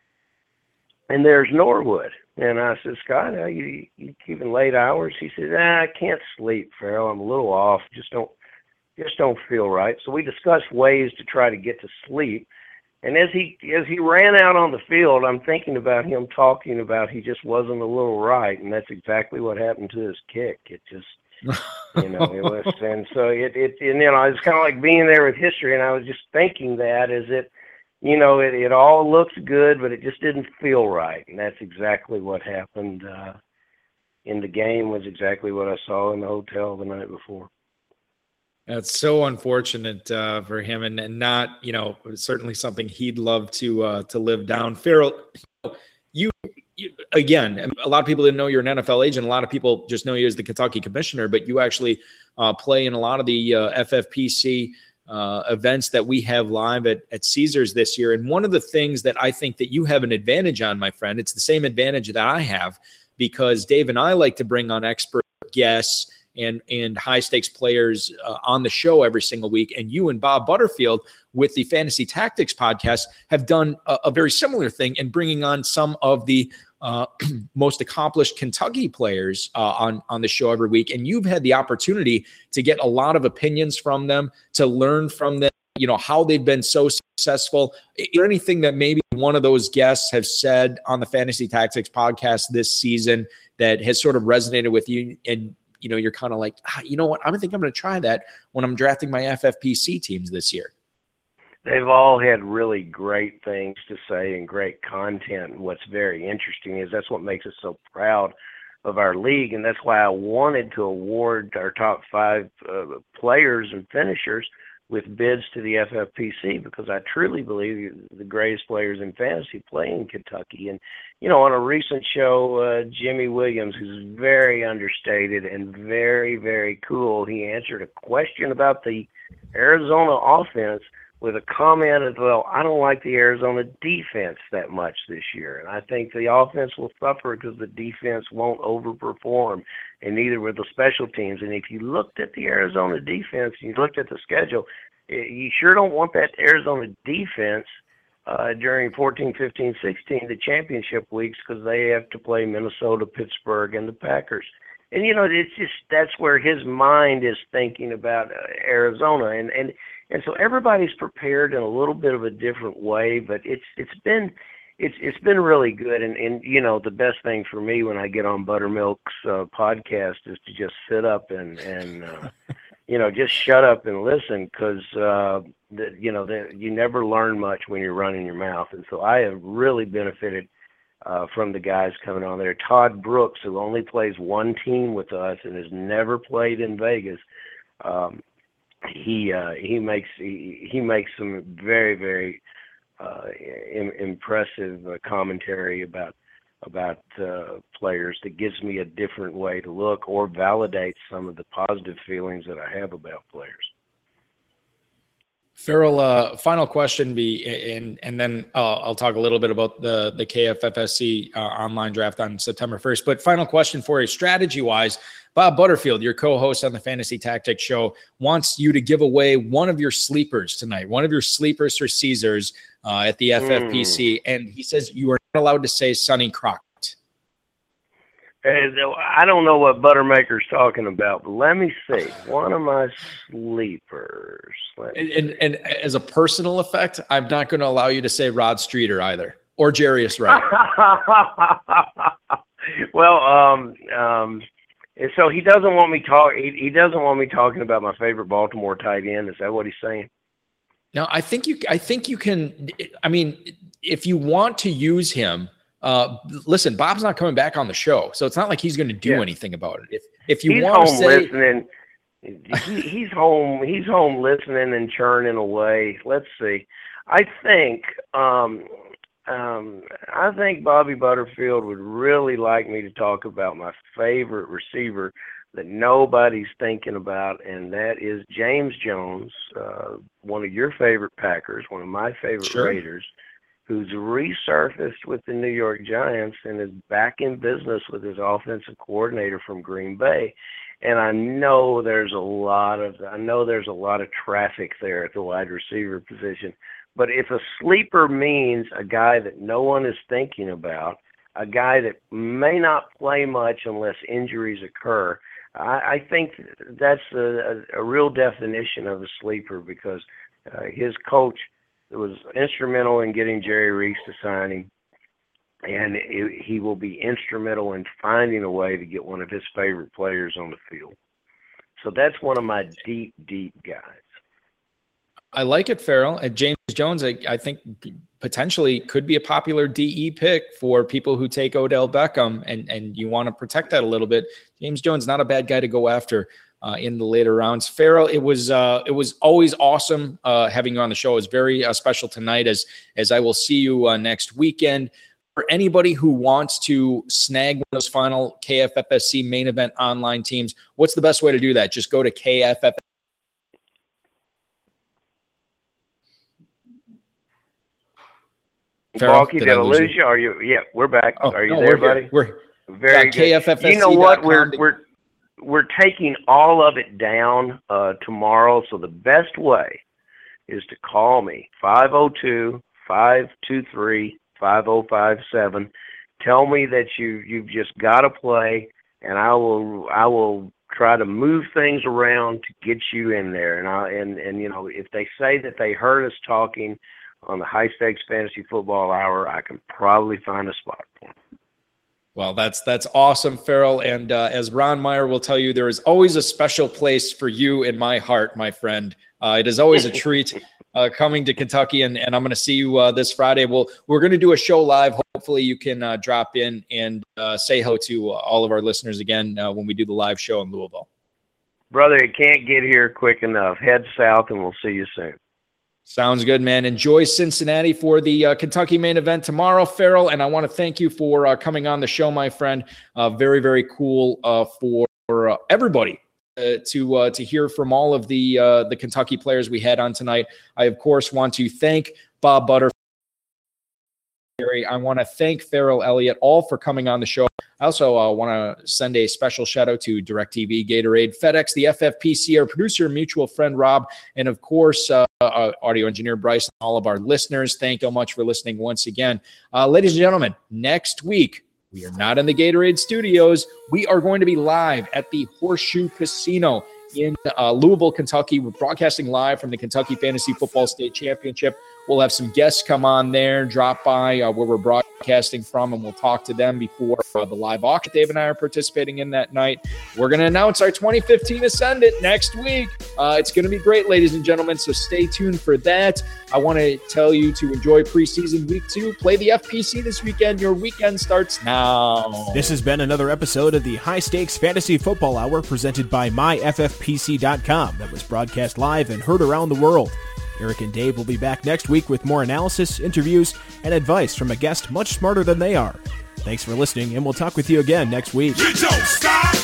and there's Norwood. And I said, Scott, are you, you keeping late hours? He said, ah, I can't sleep, Farrell. I'm a little off. Just don't, just don't feel right. So we discussed ways to try to get to sleep. And as he as he ran out on the field, I'm thinking about him talking about he just wasn't a little right, and that's exactly what happened to his kick. It just, you know, it was, and so it, it and, you know, it's kind of like being there with history, and I was just thinking that is it, you know, it, it all looked good, but it just didn't feel right, and that's exactly what happened uh, in the game, was exactly what I saw in the hotel the night before. That's so unfortunate uh, for him, and, and not, you know, certainly something he'd love to uh, to live down. Farrell, you, you again, a lot of people didn't know you're an N F L agent. A lot of people just know you as the Kentucky commissioner, but you actually uh, play in a lot of the uh, F F P C uh, events that we have live at, at Caesars this year. And one of the things that I think that you have an advantage on, my friend, it's the same advantage that I have, because Dave and I like to bring on expert guests and and high-stakes players uh, on the show every single week. And you and Bob Butterfield with the Fantasy Tactics podcast have done a, a very similar thing in bringing on some of the uh, most accomplished Kentucky players uh, on, on the show every week. And you've had the opportunity to get a lot of opinions from them, to learn from them, you know, how they've been so successful. Is there anything that maybe one of those guests have said on the Fantasy Tactics podcast this season that has sort of resonated with you, and you know, you're kind of like, ah, you know what, I think I'm going to try that when I'm drafting my F F P C teams this year? They've all had really great things to say and great content. And what's very interesting is that's what makes us so proud of our league. And that's why I wanted to award our top five uh, players and finishers with bids to the F F P C, because I truly believe the greatest players in fantasy play in Kentucky. And, you know, on a recent show, uh, Jimmy Williams, who's very understated and very, very cool, he answered a question about the Arizona offense with a comment of, well, I don't like the Arizona defense that much this year. And I think the offense will suffer because the defense won't overperform, and neither will the special teams. And if you looked at the Arizona defense and you looked at the schedule, you sure don't want that Arizona defense uh, during fourteen, fifteen, sixteen, the championship weeks, because they have to play Minnesota, Pittsburgh, and the Packers. And, you know, it's just that's where his mind is thinking about uh, Arizona. And, and and so everybody's prepared in a little bit of a different way, but it's it's been it's it's been really good. And, and you know, the best thing for me when I get on Buttermilk's uh, podcast is to just sit up and, and uh, you know, just shut up and listen, because, uh, the, you know, the, you never learn much when you're running your mouth. And so I have really benefited Uh, from the guys coming on there. Todd Brooks, who only plays one team with us and has never played in Vegas, um, he uh, he makes he, he makes some very very uh, im- impressive uh, commentary about about uh, players that gives me a different way to look or validates some of the positive feelings that I have about players. Farrell, uh, final question be, and and then uh, I'll talk a little bit about the the K F F S C uh, online draft on September first. But final question for you, strategy-wise, Bob Butterfield, your co-host on the Fantasy Tactics Show, wants you to give away one of your sleepers tonight, one of your sleepers for Caesars uh, at the F F P C, mm. and he says you are not allowed to say Sonny Crockett. I don't know what Buttermaker's talking about, but let me see. One of my sleepers. And, and, and as a personal effect, I'm not going to allow you to say Rod Streeter either, or Jarius Wright. Well, um, um, so he doesn't want me talk. He, he doesn't want me talking about my favorite Baltimore tight end. Is that what he's saying? No, I think you. I think you can. I mean, if you want to use him. Uh, listen, Bob's not coming back on the show, so it's not like he's going to do yeah. anything about it. If if you he's want to say, listening, he, he's home, he's home listening and churning away. Let's see. I think, um, um, I think Bobby Butterfield would really like me to talk about my favorite receiver that nobody's thinking about, and that is James Jones, uh, one of your favorite Packers, one of my favorite sure. Raiders, who's resurfaced with the New York Giants and is back in business with his offensive coordinator from Green Bay. And I know there's a lot of I know there's a lot of traffic there at the wide receiver position. But if a sleeper means a guy that no one is thinking about, a guy that may not play much unless injuries occur, I, I think that's a, a, a real definition of a sleeper, because uh, his coach was instrumental in getting Jerry Reese to sign him, and it, he will be instrumental in finding a way to get one of his favorite players on the field. So that's one of my deep, deep guys. I like it, Farrell. Uh, James Jones, I, I think potentially could be a popular D E pick for people who take Odell Beckham, and, and you want to protect that a little bit. James Jones, not a bad guy to go after Uh, in the later rounds. Farrell, it was uh, it was always awesome uh, having you on the show. It's very uh, special tonight, as as I will see you uh, next weekend. For anybody who wants to snag one of those final K F F S C main event online teams, what's the best way to do that? Just go to K F F. Farrell, did, did I lose you? you? Are you? Yeah, we're back. Oh, Are you no, there, we're buddy? Here. We're very yeah, good. K F F S C. You know what? We're we're We're taking all of it down uh, tomorrow, so the best way is to call me, five oh two, five two three, five oh five seven. Tell me that you, you've just got to play, and I will I will try to move things around to get you in there. And, I, and, and you know, if they say that they heard us talking on the High Stakes Fantasy Football Hour, I can probably find a spot for them. Well, that's that's awesome, Farrell. And uh, as Ron Meyer will tell you, there is always a special place for you in my heart, my friend. Uh, it is always a treat uh, coming to Kentucky, and, and I'm going to see you uh, this Friday. We'll, we're going to do a show live. Hopefully you can uh, drop in and uh, say hello to uh, all of our listeners again uh, when we do the live show in Louisville. Brother, it can't get here quick enough. Head south, and we'll see you soon. Sounds good, man. Enjoy Cincinnati for the uh, Kentucky main event tomorrow, Farrell. And I want to thank you for uh, coming on the show, my friend. Uh, very, very cool uh, for uh, everybody uh, to uh, to hear from all of the uh, the Kentucky players we had on tonight. I, of course, want to thank Bob Butter. I want to thank Farrell Elliott all for coming on the show. I also uh, want to send a special shout out to DirecTV, Gatorade, FedEx, the F F P C, our producer, mutual friend Rob, and of course, uh, uh, audio engineer Bryce, and all of our listeners. Thank you so much for listening once again. Uh, ladies and gentlemen, next week, we are not in the Gatorade studios. We are going to be live at the Horseshoe Casino in uh, Louisville, Kentucky. We're broadcasting live from the Kentucky Fantasy Football State Championship. We'll have some guests come on there, drop by uh, where we're broadcasting from, and we'll talk to them before uh, the live auction Dave and I are participating in that night. We're going to announce our twenty fifteen Ascendant next week. Uh, it's going to be great, ladies and gentlemen, so stay tuned for that. I want to tell you to enjoy preseason week two. Play the F P C this weekend. Your weekend starts now. This has been another episode of the High Stakes Fantasy Football Hour presented by my F F P C dot com that was broadcast live and heard around the world. Eric and Dave will be back next week with more analysis, interviews, and advice from a guest much smarter than they are. Thanks for listening, and we'll talk with you again next week. You don't stop.